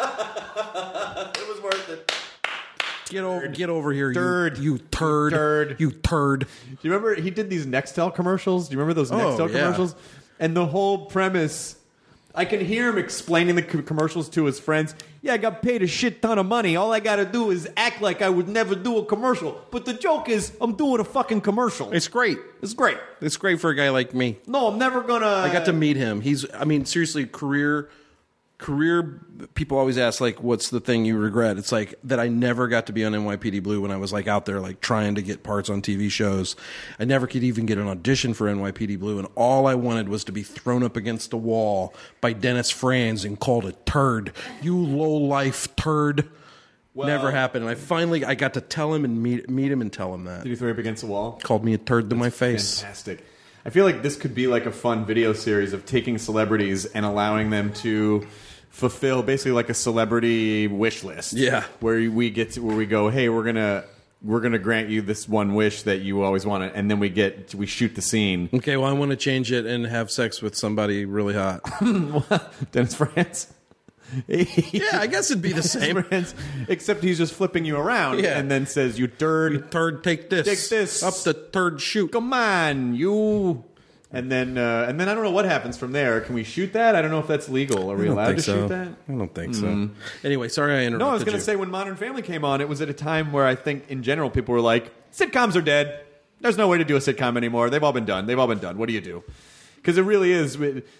was worth it. Get over, get over here, Turd. you, you turd, Turd. you turd. Do you remember he did these Nextel commercials? Do you remember those Oh, Nextel yeah. commercials? And the whole premise, I can hear him explaining the co- commercials to his friends. Yeah, I got paid a shit ton of money. All I got to do is act like I would never do a commercial. But the joke is, I'm doing a fucking commercial. It's great. It's great. It's great for a guy like me. No, I'm never gonna. I got to meet him. He's, I mean, seriously, career, career. People always ask, like, what's the thing you regret? It's like that I never got to be on N Y P D Blue when I was like out there, like trying to get parts on T V shows. I never could even get an audition for N Y P D Blue, and all I wanted was to be thrown up against the wall by Dennis Franz and called a turd. You low life turd. Well- never happened. And I finally, I got to tell him and meet meet him and tell him that. Did you throw it up against the wall? Called me a turd to my face. Fantastic. I feel like this could be like a fun video series of taking celebrities and allowing them to fulfill basically like a celebrity wish list. Yeah. Where we get to where we go, hey, we're gonna we're gonna grant you this one wish that you always wanted, and then we get we shoot the scene. Okay, well, I want to change it and have sex with somebody really hot. Dennis Franz. Yeah, I guess it'd be the same. Franz, except he's just flipping you around Yeah. and then says, "You dird, Turd, take this. Take this. Up the turd chute. come on, you." And then, uh, and then I don't know what happens from there. Can we shoot that? I don't know if that's legal. Are we I don't allowed think to so. shoot that? I don't think so. Anyway, sorry I interrupted No, I was going to you. say when Modern Family came on, it was at a time where I think in general people were like, sitcoms are dead. There's no way to do a sitcom anymore. They've all been done. They've all been done. What do you do? Because it really is.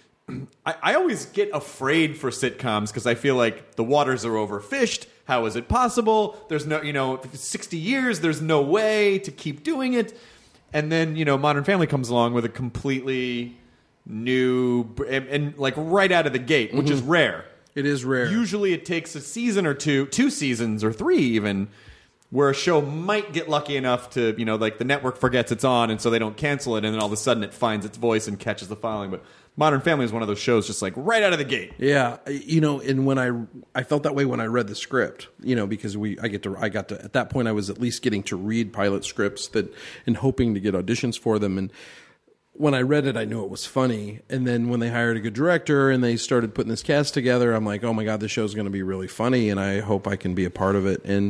I, I always get afraid for sitcoms because I feel like the waters are overfished. How is it possible? There's no, you know, sixty years, there's no way to keep doing it. And then, you know, Modern Family comes along with a completely new, and, and like right out of the gate, which is rare. It is rare. Usually it takes a season or two, two seasons or three even, where a show might get lucky enough to, you know, like the network forgets it's on and so they don't cancel it and then all of a sudden it finds its voice and catches the following. But Modern Family is one of those shows just like right out of the gate. Yeah, you know, and when I I felt that way when I read the script, you know, because we I get to I got to at that point I was at least getting to read pilot scripts that and hoping to get auditions for them. And when I read it, I knew it was funny. And then when they hired a good director and they started putting this cast together, I'm like, oh my god, this show's going to be really funny, and I hope I can be a part of it. And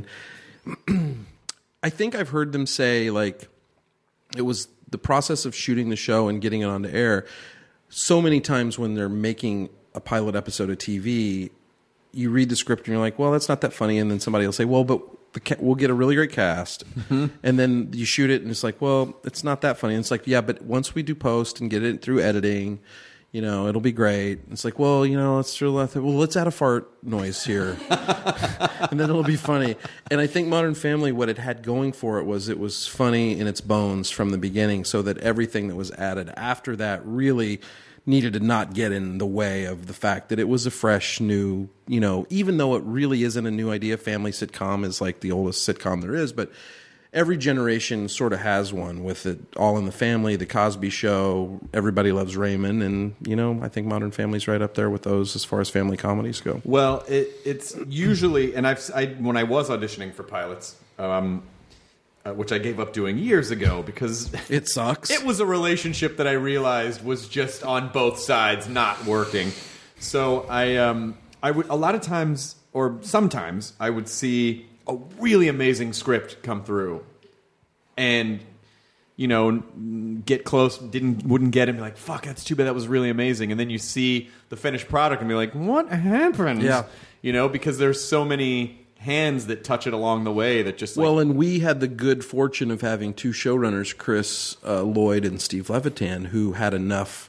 I think I've heard them say like it was the process of shooting the show and getting it onto air. So many times when they're making a pilot episode of T V, you read the script and you're like, well, that's not that funny. And then somebody will say, well, but the ca- we'll get a really great cast. Mm-hmm. And then you shoot it and it's like, well, it's not that funny. And it's like, yeah, but once we do post and get it through editing, you know, it'll be great. It's like, well, you know, let's well, let's add a fart noise here. And then it'll be funny. And I think Modern Family, what it had going for it was it was funny in its bones from the beginning, so that everything that was added after that really needed to not get in the way of the fact that it was a fresh, new, you know, even though it really isn't a new idea. Family sitcom is like the oldest sitcom there is, but every generation sort of has one with it. All in the Family, The Cosby Show, Everybody Loves Raymond, and, you know, I think Modern Family's right up there with those as far as family comedies go. Well, it, it's usually, and I've I, when I was auditioning for pilots, um, uh, which I gave up doing years ago because It sucks. it was a relationship that I realized was just on both sides not working. So I, um, I would a lot of times, or sometimes, I would see a really amazing script come through, and you know, get close, didn't wouldn't get it, and be like, fuck, that's too bad, that was really amazing. And then you see the finished product and be like, what happened? Yeah. You know, because there's so many hands that touch it along the way that just like, Well, and we had the good fortune of having two showrunners, Chris uh, Lloyd and Steve Levitan, who had enough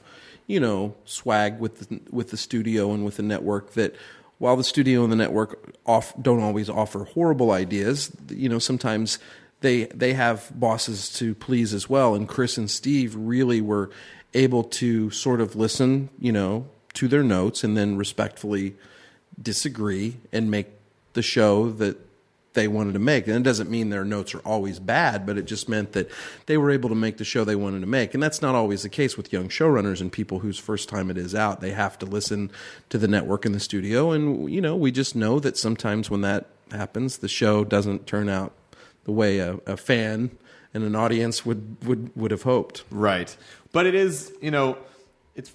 you know, swag with the, with the studio and with the network that while the studio and the network off, don't always offer horrible ideas, you know, sometimes they they have bosses to please as well. And Chris and Steve really were able to sort of listen, you know, to their notes and then respectfully disagree and make the show that they wanted to make. And it doesn't mean their notes are always bad, but it just meant that they were able to make the show they wanted to make. And that's not always the case with young showrunners and people whose first time it is out. They have to listen to the network and the studio. And, you know, we just know that sometimes when that happens, the show doesn't turn out the way a, a fan and an audience would, would, would have hoped. Right. But it is, you know, it's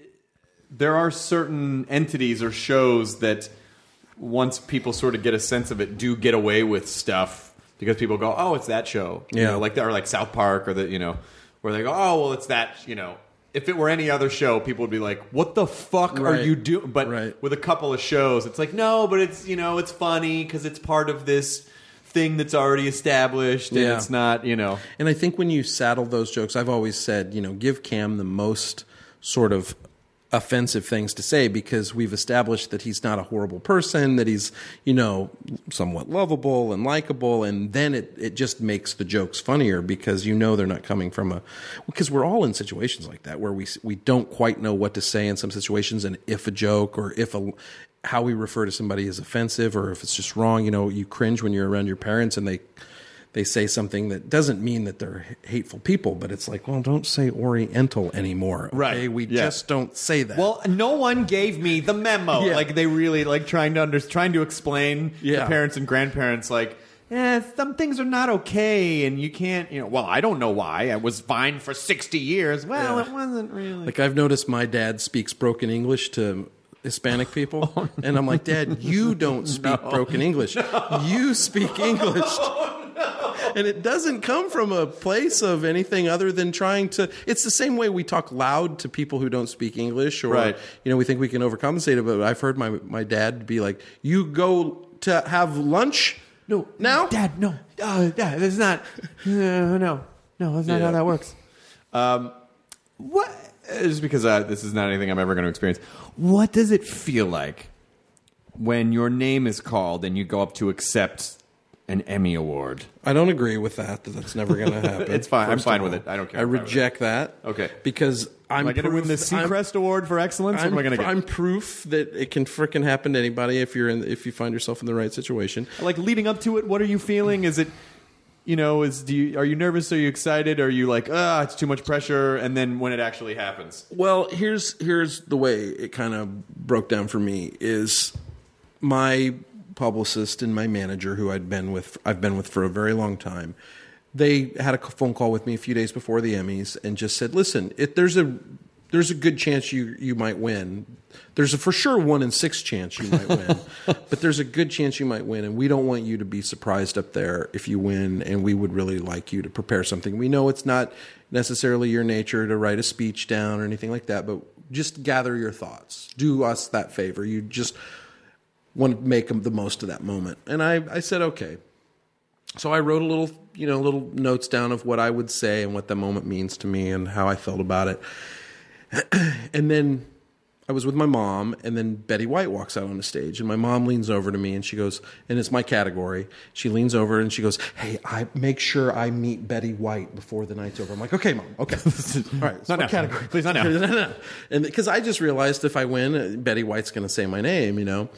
there are certain entities or shows that once people sort of get a sense of it, do get away with stuff because people go, oh, it's that show. You Yeah. know, like, or like South Park or the, you know, where they go, oh, well, it's that, you know. If it were any other show, people would be like, what the fuck are Right. you doing? But Right. with a couple of shows, it's like, no, but it's, you know, it's funny because it's part of this thing that's already established and Yeah. it's not, you know. And I think when you saddle those jokes, I've always said, you know, give Cam the most sort of offensive things to say because we've established that he's not a horrible person, that he's, you know, somewhat lovable and likable, and then it, it just makes the jokes funnier because you know they're not coming from a... Because we're all in situations like that where we we don't quite know what to say in some situations, and if a joke or if a... how we refer to somebody is offensive or if it's just wrong. You know, you cringe when you're around your parents and they they say something that doesn't mean that they're hateful people, but it's like, well, don't say Oriental anymore. Okay? Right. We Yeah. just don't say that. Well, no one gave me the memo. Yeah. Like they really like trying to under, trying to explain Yeah. to parents and grandparents like, eh, some things are not okay, and you can't, you know. Well, I don't know why. I was fine for sixty years. Well, Yeah. it wasn't really. like I've noticed my dad speaks broken English to Hispanic people, Oh, and I'm like, Dad, you don't speak broken English. You speak English. Oh, And it doesn't come from a place of anything other than trying to... It's the same way we talk loud to people who don't speak English, or, Right. you know, we think we can overcompensate it, but I've heard my, my dad be like, you go to have lunch no, now? Dad, no, uh, Dad, that's not. No, no, no, that's not Yeah. how that works. Um, what? Just because uh, this is not anything I'm ever going to experience. What does it feel like when your name is called and you go up to accept an Emmy award? I don't agree with that. that That's never going to happen. It's fine. I'm First fine of with all. it. I don't care. I I'm fine with reject that. Okay. Because I'm Am I going to win the proof- I'm- Seacrest Award for excellence? Or I'm, am I going to get? I'm proof that it can frickin' happen to anybody if you're in, if you find yourself in the right situation. Like leading up to it, what are you feeling? Is it, you know, is do you, are you nervous? Are you excited? Are you like, ah, it's too much pressure? And then when it actually happens, Well, here's here's the way it kind of broke down for me is my publicist and my manager, who I'd been with, I've been with for a very long time. They had a phone call with me a few days before the Emmys and just said, "Listen, if there's a there's a good chance you you might win. There's a for sure one in six chance you might win, but there's a good chance you might win, and we don't want you to be surprised up there if you win. And we would really like you to prepare something. We know it's not necessarily your nature to write a speech down or anything like that, but just gather your thoughts. Do us that favor. You just want to make them the most of that moment." And I, I said, okay. So I wrote a little, you know, little notes down of what I would say and what the moment means to me and how I felt about it. And then I was with my mom, and then Betty White walks out on the stage, and my mom leans over to me, and she goes, and it's my category. She leans over and she goes, "Hey, I make sure I meet Betty White before the night's over." I'm like, "Okay, Mom, okay, all right, it's Not my now. category, Please, not now." no, no. And because I just realized if I win, Betty White's going to say my name, you know.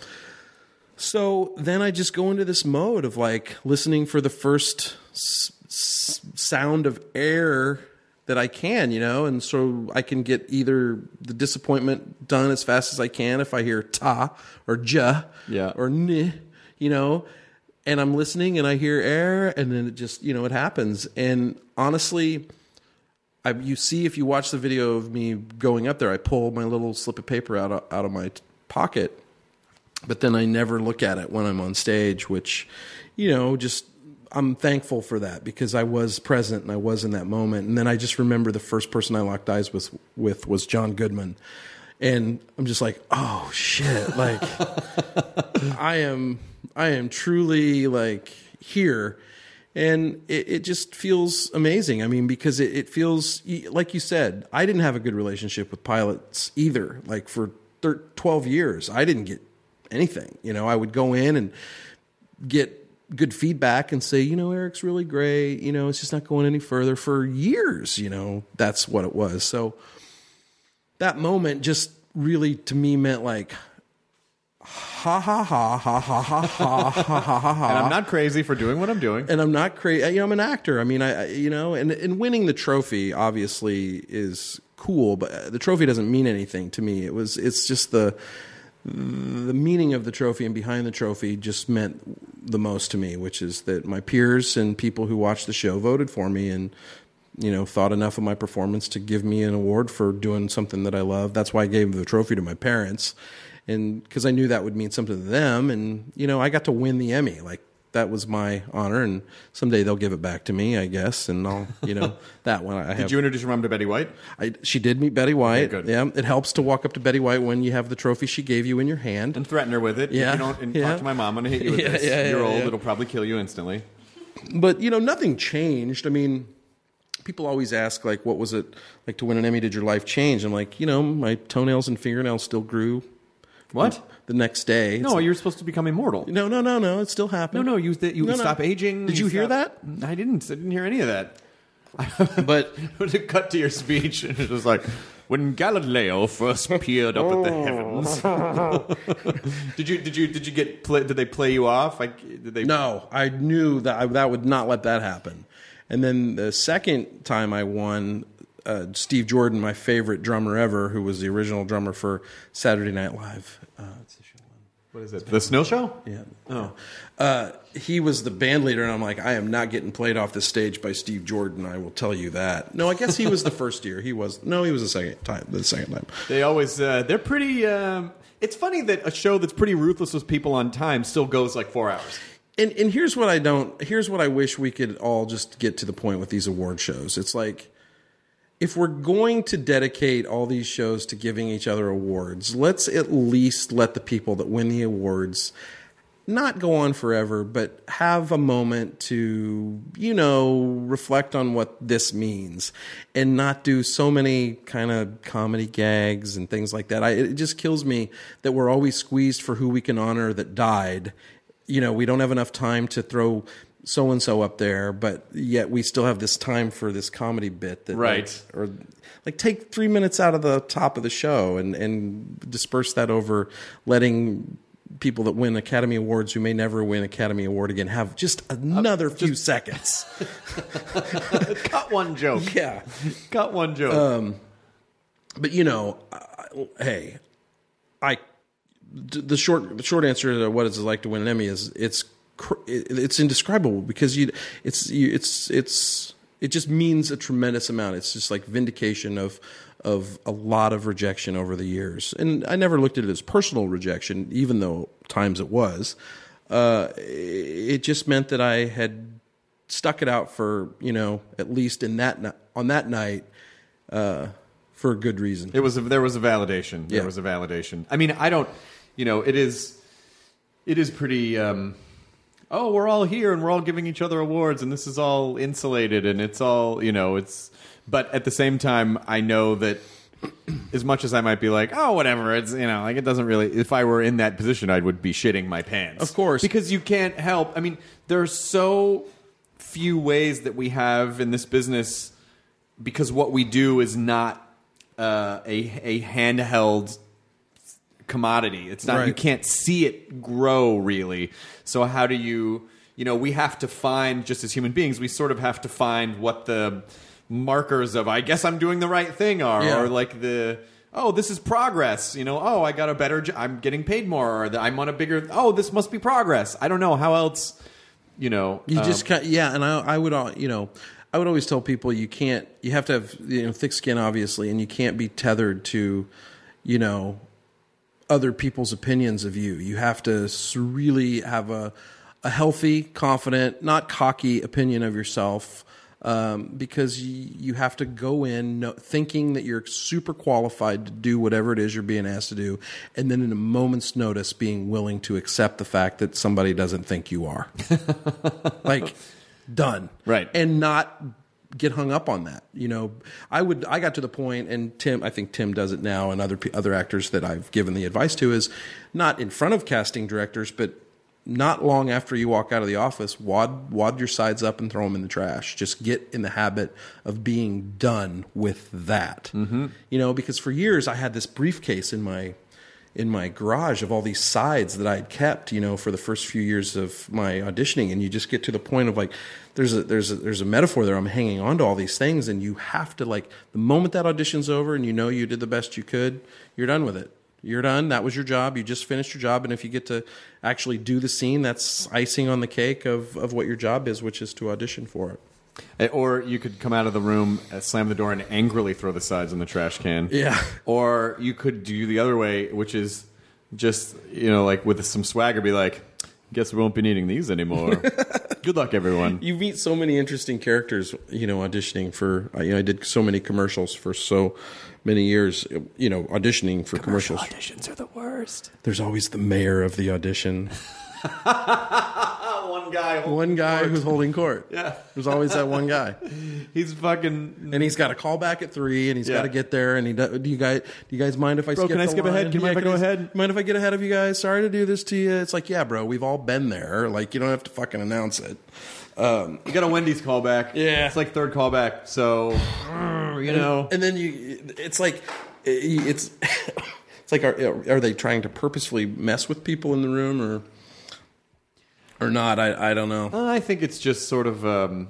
So then I just go into this mode of like listening for the first s- s- sound of air that I can, you know, and so I can get either the disappointment done as fast as I can if I hear ta or ja Yeah. or ni, you know, and I'm listening and I hear air, and then it just, you know, it happens. And honestly, I, you see, if you watch the video of me going up there, I pull my little slip of paper out of, out of my t- pocket, but then I never look at it when I'm on stage, which, you know, just I'm thankful for that because I was present and I was in that moment. And then I just remember the first person I locked eyes with, with was John Goodman. And I'm just like, oh shit. Like I am, I am truly like here. And it, it just feels amazing. I mean, because it, it feels, like you said, I didn't have a good relationship with pilots either. Like for twelve years, I didn't get anything. You know, I would go in and get good feedback and say, you know, Eric's really great. You know, it's just not going any further. For years, you know, that's what it was. So that moment just really, to me, meant like, ha ha ha ha ha ha ha ha ha ha ha. And I'm not crazy for doing what I'm doing. And I'm not crazy. You know, I'm an actor. I mean, I, I you know, and and winning the trophy obviously is cool, but the trophy doesn't mean anything to me. It was, it's just the the meaning of the trophy and behind the trophy just meant the most to me, which is that my peers and people who watched the show voted for me and, you know, thought enough of my performance to give me an award for doing something that I love. That's why I gave the trophy to my parents. And because I knew that would mean something to them. And, you know, I got to win the Emmy. Like, that was my honor. And someday they'll give it back to me, I guess. And I'll, you know, that one I have. Did you introduce your mom to Betty White? I, she did meet Betty White. Okay, good. Yeah. It helps to walk up to Betty White when you have the trophy she gave you in your hand. And threaten her with it. Yeah. If you don't and Yeah. talk to my mom, I'm going to hit you with Yeah, this. yeah, You're yeah, old. yeah. It'll probably kill you instantly. But, you know, nothing changed. I mean, people always ask, like, what was it like to win an Emmy? Did your life change? I'm like, you know, my toenails and fingernails still grew. What? The next day. No, you're supposed to become immortal. No, no, no, no. It still happened. No, no, you you No, no. stop aging. Did you hear stop- I didn't. I didn't hear any of that. But It was a cut to your speech, and it was like, when Galileo first peered up at the heavens. did you did you did you get play, did they play you off? Like did they? no, I knew that I, that would not let that happen. And then the second time I won, uh, Steve Jordan, my favorite drummer ever, who was the original drummer for Saturday Night Live. Uh, what's the show? What is it? The Snow Show? Yeah. Oh. Uh, he was the band leader, and I'm like, I am not getting played off the stage by Steve Jordan. I will tell you that. No, I guess he was the first year. He was no, he was the second time. The second time. They always uh, they're pretty. Um, it's funny that a show that's pretty ruthless with people on time still goes like four hours. And and here's what I don't. Here's what I wish we could all just get to the point with these award shows. It's like, if we're going to dedicate all these shows to giving each other awards, let's at least let the people that win the awards not go on forever, but have a moment to, you know, reflect on what this means and not do so many kind of comedy gags and things like that. I, it just kills me that we're always squeezed for who we can honor that died. You know, we don't have enough time to throw so-and-so up there, but yet we still have this time for this comedy bit that, Right. like, or like take three minutes out of the top of the show and, and disperse that over letting people that win Academy Awards who may never win Academy Award again have just another few seconds. Cut one joke. Yeah. Cut one joke. But, you know, I, hey, I the short the short answer to what it's like to win an Emmy is it's cr- it's indescribable because you it's you, it's it's it just means a tremendous amount. It's just like vindication of of a lot of rejection over the years. And I never looked at it as personal rejection, even though times it was. Uh, it just meant that I had stuck it out for, you know, at least in that ni- on that night uh, for a good reason. It was a, there was a validation. There Yeah. was a validation. I mean, I don't. You know, it is. It is pretty. Um, oh, we're all here and we're all giving each other awards, and this is all insulated, and it's all. You know, it's. But at the same time, I know that as much as I might be like, oh, whatever, it's you know, like it doesn't really. If I were in that position, I would be shitting my pants. Of course, because you can't help. I mean, there are so few ways that we have in this business because what we do is not uh, a a handheld commodity. It's not. Right. You can't see it grow really. So how do you? You know, we have to find just as human beings. We sort of have to find what the markers of I guess I'm doing the right thing are, Yeah. or like the oh this is progress. You know, oh I got a better. Jo- I'm getting paid more, or the, I'm on a bigger. Oh, this must be progress. I don't know how else. You know, You um, just can't, yeah, and I, I would, al- you know, I would always tell people you can't, you have to have, you know, thick skin, obviously, and you can't be tethered to, you know, other people's opinions of you. You have to s- really have a, a healthy, confident, not cocky opinion of yourself, um, because you, you have to go in no, thinking that you're super qualified to do whatever it is you're being asked to do, and then in a moment's notice being willing to accept the fact that somebody doesn't think you are. Like, done. Right. And not get hung up on that. You know, I would, I got to the point, and Tim, I think Tim does it now, and other pe- other actors that I've given the advice to is not in front of casting directors, but not long after you walk out of the office, wad wad your sides up and throw them in the trash. Just get in the habit of being done with that. Mm-hmm. You know, because for years I had this briefcase in my in my garage of all these sides that I had kept, you know, for the first few years of my auditioning, and you just get to the point of like, there's a there's a there's a metaphor there. I'm hanging on to all these things, and you have to, like, the moment that audition's over and you know you did the best you could, you're done with it. You're done. That was your job. You just finished your job, and if you get to actually do the scene, that's icing on the cake of of what your job is, which is to audition for it. Or you could come out of the room, uh, slam the door, and angrily throw the sides in the trash can. Yeah. Or you could do the other way, which is just, you know, like with some swagger, be like, guess we won't be needing these anymore. Good luck, everyone. You meet so many interesting characters, you know, auditioning for, you know, I did so many commercials for so many years, you know, auditioning for Commercial commercials. auditions are the worst. There's always the mayor of the audition. One guy. One guy who's holding court. Yeah. There's always that one guy. He's fucking... And he's got to call back at three, and he's Yeah. got to get there. And he do, do you guys do you guys mind if I Bro, skip can I the skip line? ahead? Can you mind if I go ahead? Mind if I get ahead of you guys? Sorry to do this to you. It's like, yeah, bro, we've all been there. Like, you don't have to fucking announce it. Um, You got a Wendy's callback. Yeah. It's like third callback, so, you know. and then you, it's like, it's it's like, are, are they trying to purposefully mess with people in the room, or or not? I I don't know. I think it's just sort of... Um,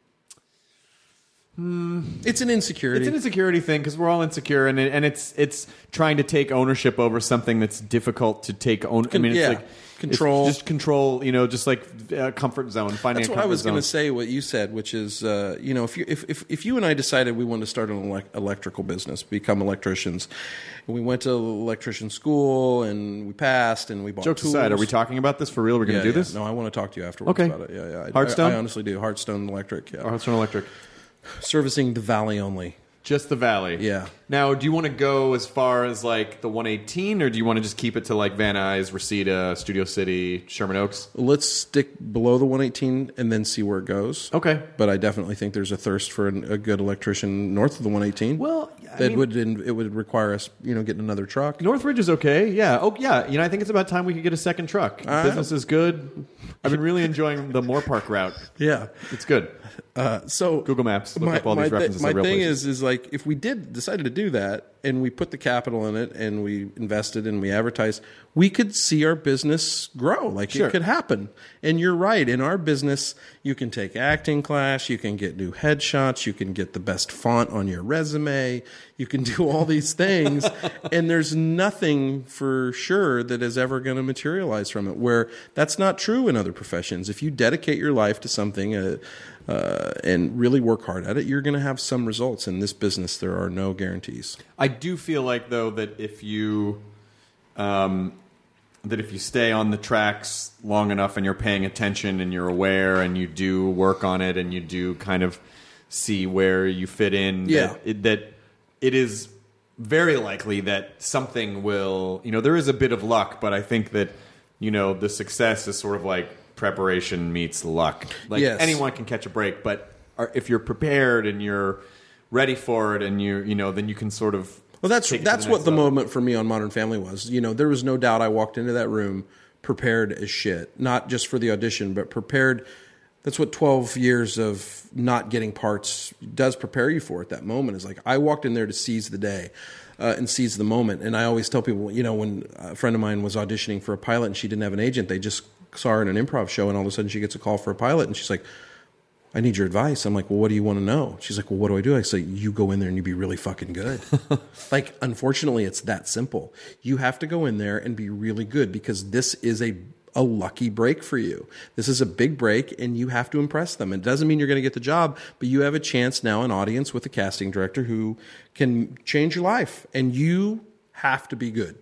It's an insecurity. It's an insecurity thing because we're all insecure, and it, and it's it's trying to take ownership over something that's difficult to take own. I mean, it's yeah. like Control. it's just control. You know, just like uh, comfort zone. Finding That's a what comfort I was going zone. to say. What you said, which is, uh, you know, if you if, if if you and I decided we wanted to start an elec electrical business, become electricians, and we went to electrician school and we passed and we bought Jokes tools. aside, are we talking about this for real? We're going Yeah, to do yeah. this? No, I want to talk to you afterwards Okay. about it. Yeah, yeah. I, Hearthstone? I, I honestly do. Hearthstone Electric. Yeah. Or Hearthstone Electric. Servicing the Valley only. Just the Valley. Yeah. Now, do you want to go as far as like the one eighteen, or do you want to just keep it to like Van Nuys, Reseda, Studio City, Sherman Oaks? Let's stick below the one eighteen and then see where it goes. Okay. But I definitely think there's a thirst for an, a good electrician north of the one eighteen. Well, I that mean- would it would require us, you know, getting another truck. Northridge is okay. Yeah. Oh, yeah. You know, I think it's about time we could get a second truck. right. Business is good. I've been really enjoying the Moore Park route. Yeah. It's good. Uh, so Google Maps. Look my, up all my these thi- references. my to real thing places. is, is like if we did decided to do that and we put the capital in it and we invested and we advertised, we could see our business grow. Like Sure. it could happen. And you're right. In our business, you can take acting class, you can get new headshots, you can get the best font on your resume, you can do all these things, and there's nothing for sure that is ever going to materialize from it. Where that's not true in other professions. If you dedicate your life to something. Uh, Uh, and really work hard at it, you're going to have some results. In this business, there are no guarantees. I do feel like though that if you, um, that if you stay on the tracks long enough and you're paying attention and you're aware and you do work on it and you do kind of see where you fit in, Yeah. that it, that it is very likely that something will. You know, there is a bit of luck, but I think that you know the success is sort of like. Preparation meets luck. Like Yes. anyone can catch a break, but are, if you're prepared and you're ready for it, and you you know, then you can sort of. Well, that's take it to that's the what next the level. moment for me on Modern Family was. You know, there was no doubt I walked into that room prepared as shit, not just for the audition, but prepared. That's what twelve years of not getting parts does prepare you for at that moment. Is like I walked in there to seize the day. Uh, and seize the moment. And I always tell people, you know, when a friend of mine was auditioning for a pilot and she didn't have an agent, they just saw her in an improv show, and all of a sudden she gets a call for a pilot, and she's like, I need your advice. I'm like, well, what do you want to know? She's like, well, what do I do? I say, you go in there and you be really fucking good. Like, unfortunately, it's that simple. You have to go in there and be really good because this is a a lucky break for you. This is a big break, and you have to impress them. It doesn't mean you're going to get the job, but you have a chance now, an audience with a casting director who can change your life, and you have to be good.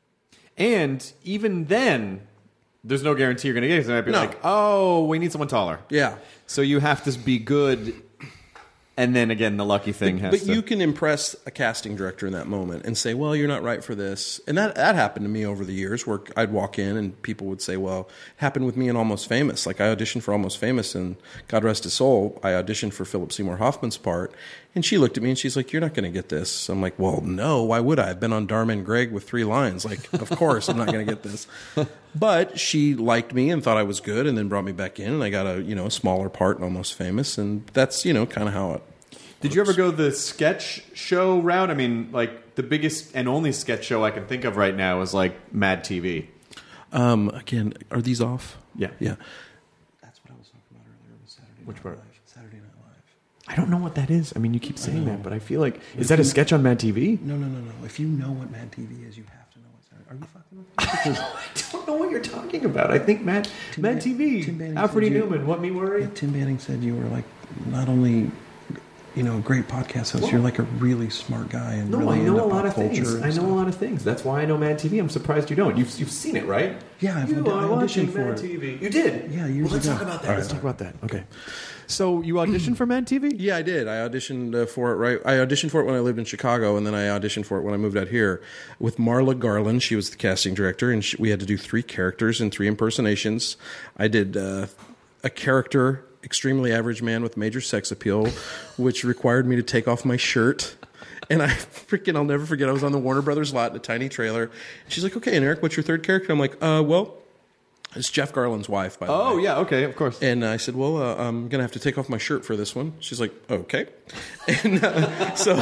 And even then, there's no guarantee you're going to get it. They might be No. like, oh, we need someone taller. Yeah. So you have to be good And then again, the lucky thing has But to... you can impress a casting director in that moment and say, well, you're not right for this. And that, that happened to me over the years where I'd walk in and people would say, well, it happened with me in Almost Famous. Like I auditioned for Almost Famous and God rest his soul, I auditioned for Philip Seymour Hoffman's part. And she looked at me and she's like, you're not going to get this. I'm like, well, no, why would I? I've been on Dharma and Greg with three lines. Like, of course I'm not going to get this. But she liked me and thought I was good and then brought me back in and I got a, you know, smaller part in Almost Famous. And that's, you know, kind of how it Did you ever go the sketch show route? I mean, like, the biggest and only sketch show I can think of right now is, like, Mad T V. Um, again, are these off? Yeah. Yeah. That's what I was talking about earlier with Saturday Night Which part? Live. Saturday Night Live. I don't know what that is. I mean, you keep saying that, but I feel like... Is that a sketch on Mad T V? No, no, no, no. If you know what Mad T V is, you have to know what Saturday. Are you fucking with me? Because I don't know what you're talking about. I think Mad, Mad T V, Tim Banning Alfred E. said you- Newman, What Me Worry? yeah, Tim Banning said you were like not only, you know, a great podcast host, you're like a really smart guy and No, really I know into a lot pop of things. culture and I know stuff. a lot of things. That's why I know Mad T V. I'm surprised you don't. You've, you've seen it, right? Yeah, I've you audi- are I watching auditioned for Mad it. T V. You did? Yeah, years well, let's ago. talk about that. All right, let's all talk about that. Okay. So you auditioned for Mad T V? Yeah, I did. I auditioned uh, for it. Right, I auditioned for it when I lived in Chicago, and then I auditioned for it when I moved out here with Marla Garland. She was the casting director, and she, we had to do three characters and three impersonations. I did uh, a character, extremely average man with major sex appeal, which required me to take off my shirt. And I freaking, I'll never forget. I was on the Warner Brothers lot in a tiny trailer. She's like, "Okay, and Eric, what's your third character?" I'm like, "Uh, well." It's Jeff Garland's wife, by the way. Oh, yeah, okay, of course. And I said, well, uh, I'm going to have to take off my shirt for this one. She's like, okay. And uh, so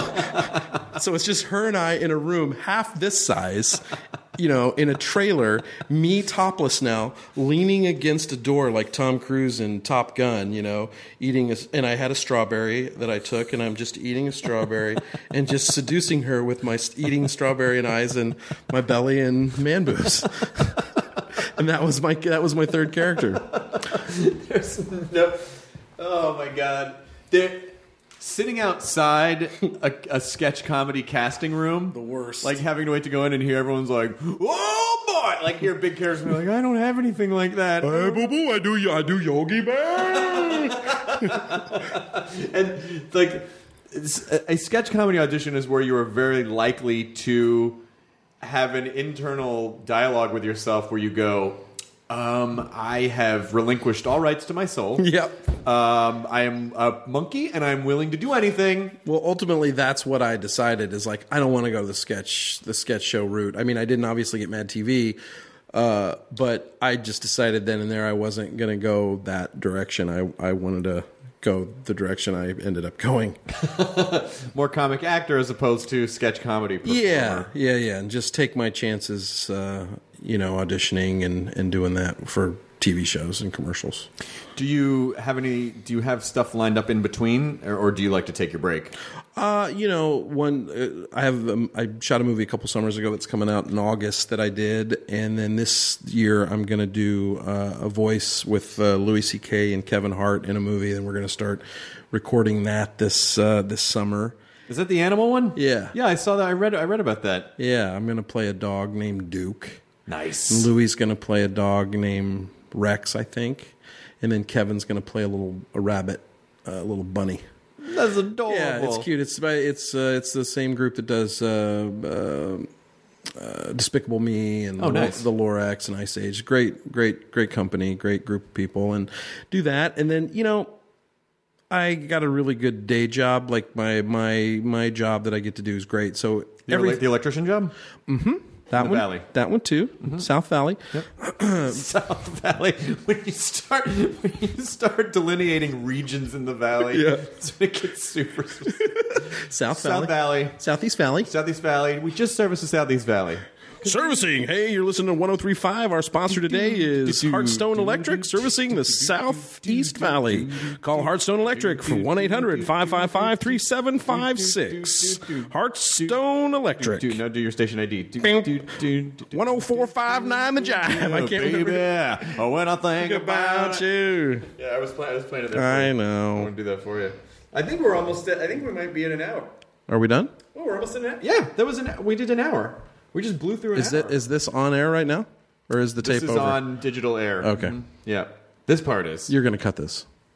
so it's just her and I in a room half this size, you know, in a trailer, me topless now, leaning against a door like Tom Cruise in Top Gun, you know, eating a, and I had a strawberry that I took, and I'm just eating a strawberry and just seducing her with my eating strawberry and eyes and my belly and man boobs. And that was my that was my third character. There's no. Oh my god! They're sitting outside a, a sketch comedy casting room. The worst. Like having to wait to go in and hear everyone's like, "Oh boy!" Like hear big characters be like, "I don't have anything like that." Hey, boo boo, I do I do Yogi Bear. And like it's- a, a sketch comedy audition is where you are very likely to have an internal dialogue with yourself where you go, um, I have relinquished all rights to my soul. Yep. Um, I am a monkey and I'm willing to do anything. Well, ultimately, that's what I decided. Is like I don't want to go the sketch the sketch show route. I mean, I didn't obviously get Mad T V, uh, but I just decided then and there I wasn't going to go that direction. I I wanted to go the direction I ended up going. More comic actor as opposed to sketch comedy performer. Yeah, yeah, yeah, and just take my chances, uh, you know, auditioning and, and doing that for T V shows and commercials. Do you have any? Do you have stuff lined up in between, or, or do you like to take your break? Uh, you know, one uh, I have um, I shot a movie a couple summers ago that's coming out in August that I did, and then this year I'm going to do uh, a voice with uh, Louis C K and Kevin Hart in a movie, and we're going to start recording that this uh, this summer. Is that the animal one? Yeah. Yeah, I saw that. I read. I read about that. Yeah, I'm going to play a dog named Duke. Nice. And Louis is going to play a dog named Rex, I think, and then Kevin's going to play a little a rabbit, a little bunny. That's adorable. Yeah, it's cute. It's by it's uh, it's the same group that does uh, uh, uh, Despicable Me and Oh, the, nice. the Lorax and Ice Age. Great, great, great company. Great group of people, and do that. And then you know, I got a really good day job. Like my my my job that I get to do is great. So The, every ele- the electrician job? that the one, Valley. that one too, South Valley. South Valley. When you start when you start delineating regions in the valley, Yeah. it's when it gets super South Valley, South Valley. Southeast Valley. Southeast Valley. We just service the Southeast Valley. Servicing. Hey, you're listening to one oh three point five. Our sponsor today is Hearthstone Electric, servicing the Southeast Valley. Call Hearthstone Electric for one eight hundred five five five three seven five six. Hearthstone Electric. Do now do your station I D. Do, Bing. do, do, do, do. one oh four point five nine The Jive. I Oh, can't remember baby. Oh, when I think about about you. Yeah, I was playing. I was playing it there. For I you. I know. want to do that for you. I think we're almost. At, I think we might be in an hour. Are we done? Oh, we're almost in an hour. Yeah, that was an. We did an hour. We just blew through an Is hour. that is this on air right now, or is the this tape is over? on digital air. Okay. Mhm. Yeah. This part is. You're going to cut this.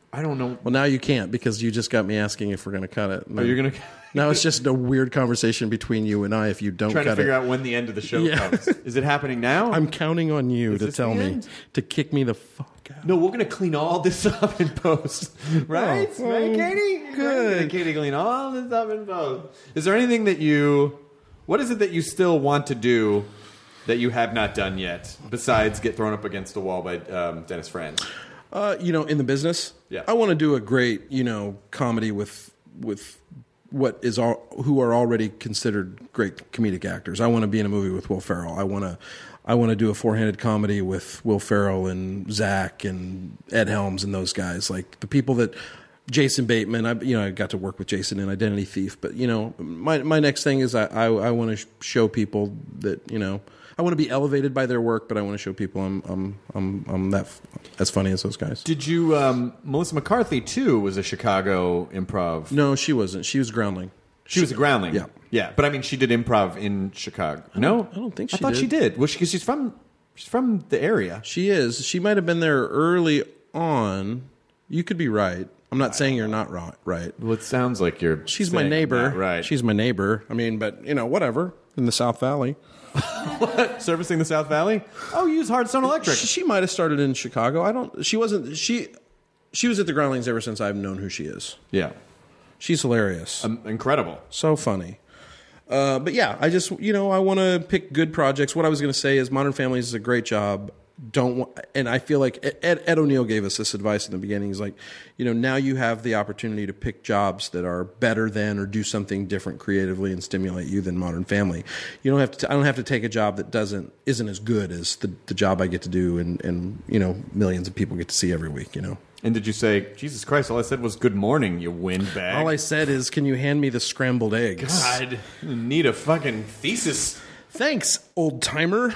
I don't know. Well, now you can't because you just got me asking if we're going to cut it. Are you going to... Now it's just a weird conversation between you and I if you don't Trying cut to figure it. out when the end of the show Yeah. comes. Is it happening now? I'm counting on you Is to this tell the me, end? to kick me the fuck out. No, we're going to clean all this up in post. Right? Oh, right, Katie? good. Right, Katie, clean all this up in post. Is there anything that you... What is it that you still want to do that you have not done yet, besides get thrown up against the wall by um, Dennis Franz? Uh, you know, in the business, Yeah. I want to do a great, you know, comedy with with what is all who are already considered great comedic actors. I want to be in a movie with Will Ferrell. I want to I want to do a four-handed comedy with Will Ferrell and Zach and Ed Helms and those guys, like the people that Jason Bateman. I you know I got to work with Jason in Identity Thief, but you know my my next thing is I I, I want to sh- show people that you know. I want to be elevated by their work, but I want to show people I'm I'm I'm I'm that f- as funny as those guys. Did you... Um, Melissa McCarthy, too, was a Chicago improv. No, she wasn't. She was Groundling. She was a groundling. Yeah. Yeah, but I mean, she did improv in Chicago. No? I don't think I she thought did. she did. Well, she, 'cause she's from... She's from the area. She is. She might have been there early on. You could be right. I'm not saying you're not right. Right. Well, it sounds like you're... She's my saying neighbor. not right. She's my neighbor. I mean, but you know, whatever. In the South Valley. Servicing the South Valley? Oh, you use Hardstone Electric. She, she might have started in Chicago. I don't. She wasn't. She. She was at the Groundlings ever since I've known who she is. Yeah. She's hilarious. Um, incredible. So funny. Uh, but yeah, I just, you know, I want to pick good projects. What I was going to say is Modern Families is a great job. Don't want, and I feel like Ed, Ed O'Neill gave us this advice in the beginning. He's like, you know, now you have the opportunity to pick jobs that are better than or do something different creatively and stimulate you than Modern Family. You don't have to. I don't have to take a job that doesn't isn't as good as the the job I get to do, and and you know, millions of people get to see every week. You know. And did you say, Jesus Christ, all I said was good morning, you windbag? All I said is, can you hand me the scrambled eggs? God, you need a fucking thesis. Thanks, old timer.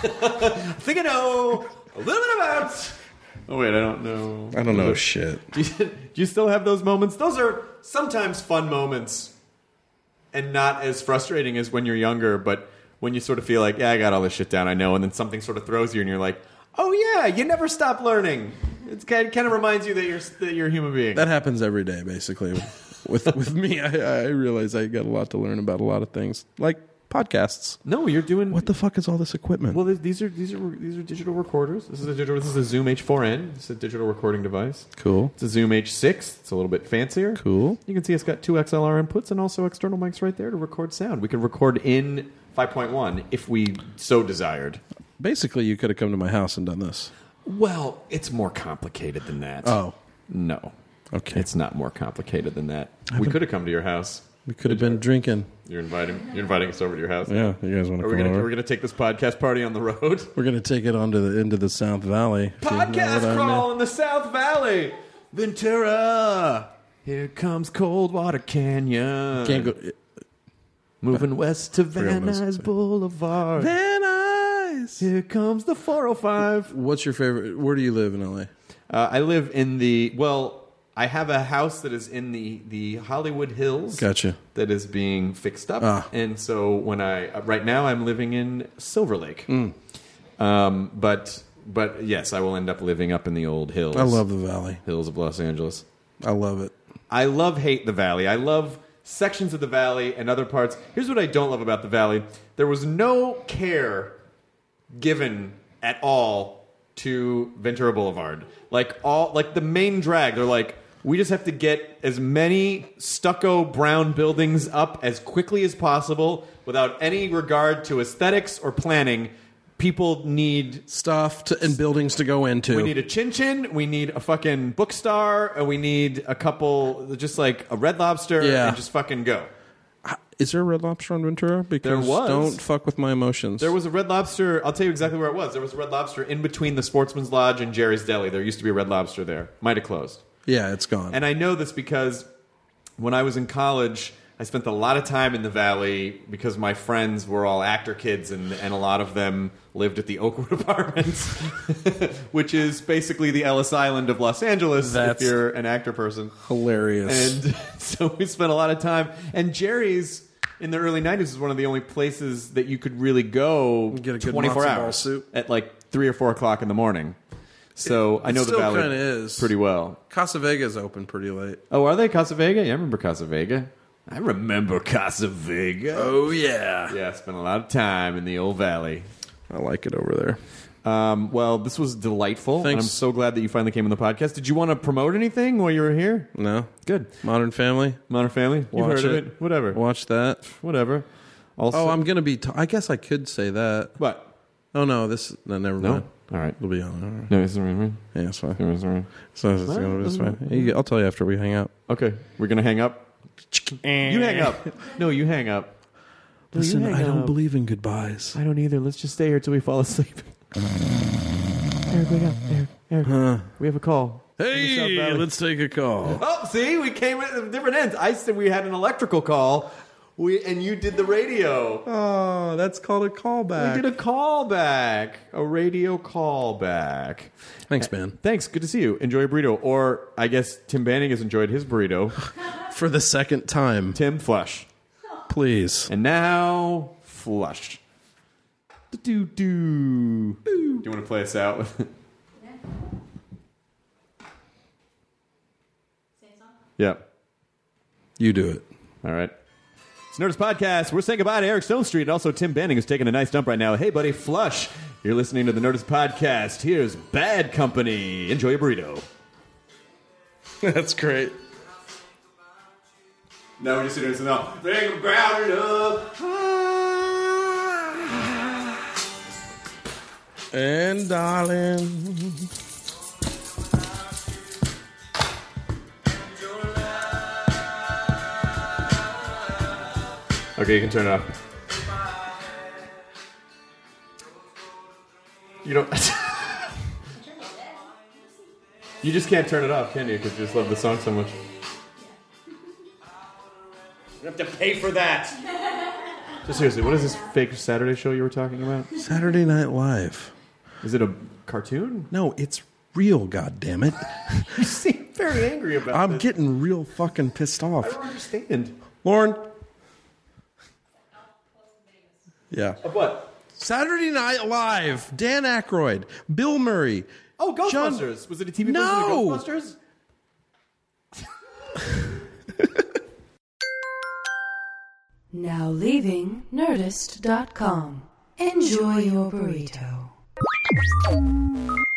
I think I know a little bit about... Oh, wait, I don't know. I don't know shit. Do you, do you still have those moments? Those are sometimes fun moments and not as frustrating as when you're younger, but when you sort of feel like, yeah, I got all this shit down, I know, and then something sort of throws you and you're like, oh, yeah, you never stop learning. It's kind of, kind of reminds you that you're that you're a human being. That happens every day, basically. with with me, I, I realize I got a lot to learn about a lot of things, like podcasts. No, you're doing... What the fuck is all this equipment? Well, these are these are these are digital recorders. This is a digital. This is a Zoom H four n. This is a digital recording device. Cool. It's a Zoom H six. It's a little bit fancier. Cool. You can see it's got two X L R inputs and also external mics right there to record sound. We can record in five point one if we so desired. Basically, you could have come to my house and done this. Well, it's more complicated than that. Oh. No. Okay. It's not more complicated than that. We could have come to your house. We could have been drinking. You're inviting you're inviting us over to your house. Yeah, you guys want to Are come we gonna over? are we gonna take this podcast party on the road? We're gonna take it onto the into the South Valley. if you know Podcast what I crawl mean. in the South Valley. Ventura. Here comes Coldwater Canyon. Can't go. Moving west to forgot Van what I was Nuys gonna say. Boulevard. Van Nuys. Here comes the four oh five. What's your favorite? Where do you live in L A? Uh, I live in the, well, I have a house that is in the, the Hollywood Hills. Gotcha. That is being fixed up. Ah. And so when I, uh, right now I'm living in Silver Lake. Mm. Um, but, but yes, I will end up living up in the old hills. I love the Valley. Hills of Los Angeles. I love it. I love hate the Valley. I love sections of the Valley and other parts. Here's what I don't love about the Valley. There was no care given at all to Ventura Boulevard. Like all like the main drag, they're like, we just have to get as many stucco brown buildings up as quickly as possible without any regard to aesthetics or planning. People need Stuff to, and buildings to go into. we need a Chin Chin, we need a fucking Bookstar, and we need a couple, just like a Red Lobster, Yeah. and just fucking go. Is there a Red Lobster on Ventura? Because There was. don't fuck with my emotions. There was a Red Lobster, I'll tell you exactly where it was. There was a Red Lobster in between the Sportsman's Lodge and Jerry's Deli. There used to be a Red Lobster there. Might have closed. Yeah, it's gone. And I know this because when I was in college, I spent a lot of time in the Valley because my friends were all actor kids, and, and a lot of them lived at the Oakwood Apartments, which is basically the Ellis Island of Los Angeles That's- if you're an actor person. Hilarious. And so we spent a lot of time. And Jerry's in the early nineties was one of the only places that you could really go Get a good twenty-four matzo ball hours soup. at like three or four o'clock in the morning. So I know it the still Valley kinda is. pretty well. Casa Vega's open pretty late. Oh, are they Casa Vega? Yeah, I remember Casa Vega. I remember Casa Vega. Oh, yeah. Yeah, I spent a lot of time in the old valley. I like it over there. Um, well, this was delightful, Thanks. and I'm so glad that you finally came on the podcast. Did you want to promote anything while you were here? No? Good. Modern Family? Modern Family? You've Watch heard of it. it? Whatever. Watch that. Whatever. Also, Oh, I'm going to be... T- I guess I could say that. What? Oh, no. This... No, never No? mind. All right. It'll be on. All right. No, it's all right. Yeah, it's fine. It's all right. So it's, gonna, it's fine. You- I'll tell you after we hang out. Okay, we're going to hang up. You hang up. No, you hang up. No, you Listen, hang I don't up. believe in goodbyes. I don't either. Let's just stay here till we fall asleep. Eric, wake up. Eric, Eric. Huh. We have a call. Hey, South Valley. let's take a call. Oh, see, we came at different ends. I said we had an electrical call, we and you did the radio. Oh, that's called a callback. We did a callback, a radio callback. Thanks, man. Thanks. Good to see you. Enjoy your burrito. Or I guess Tim Banning has enjoyed his burrito. For the second time, Tim, flush. please. And now, flush. Do do. Do you want to play us out? Yeah. You do it. All right. It's Nerdist Podcast. We're saying goodbye to Eric Stone Street and also Tim Banning, who's taking a nice dump right now. Hey, buddy, flush. You're listening to the Nerdist Podcast. Here's Bad Company. Enjoy your burrito. That's great. Now we're just sitting there and think about it up. And darling, Okay, you can turn it off. You don't. You just can't turn it off, can you? Because you just love the song so much. You have to pay for that. So seriously, what is this fake Saturday show you were talking about? Saturday Night Live. Is it a cartoon? No, it's real, goddammit. You seem very angry about I'm this. getting real fucking pissed I off. don't understand. Lauren? Yeah. Of what? Saturday Night Live. Dan Aykroyd. Bill Murray. Oh, Ghostbusters. John- Was it a T V No! version of Ghostbusters? Now leaving Nerdist dot com. Enjoy your burrito.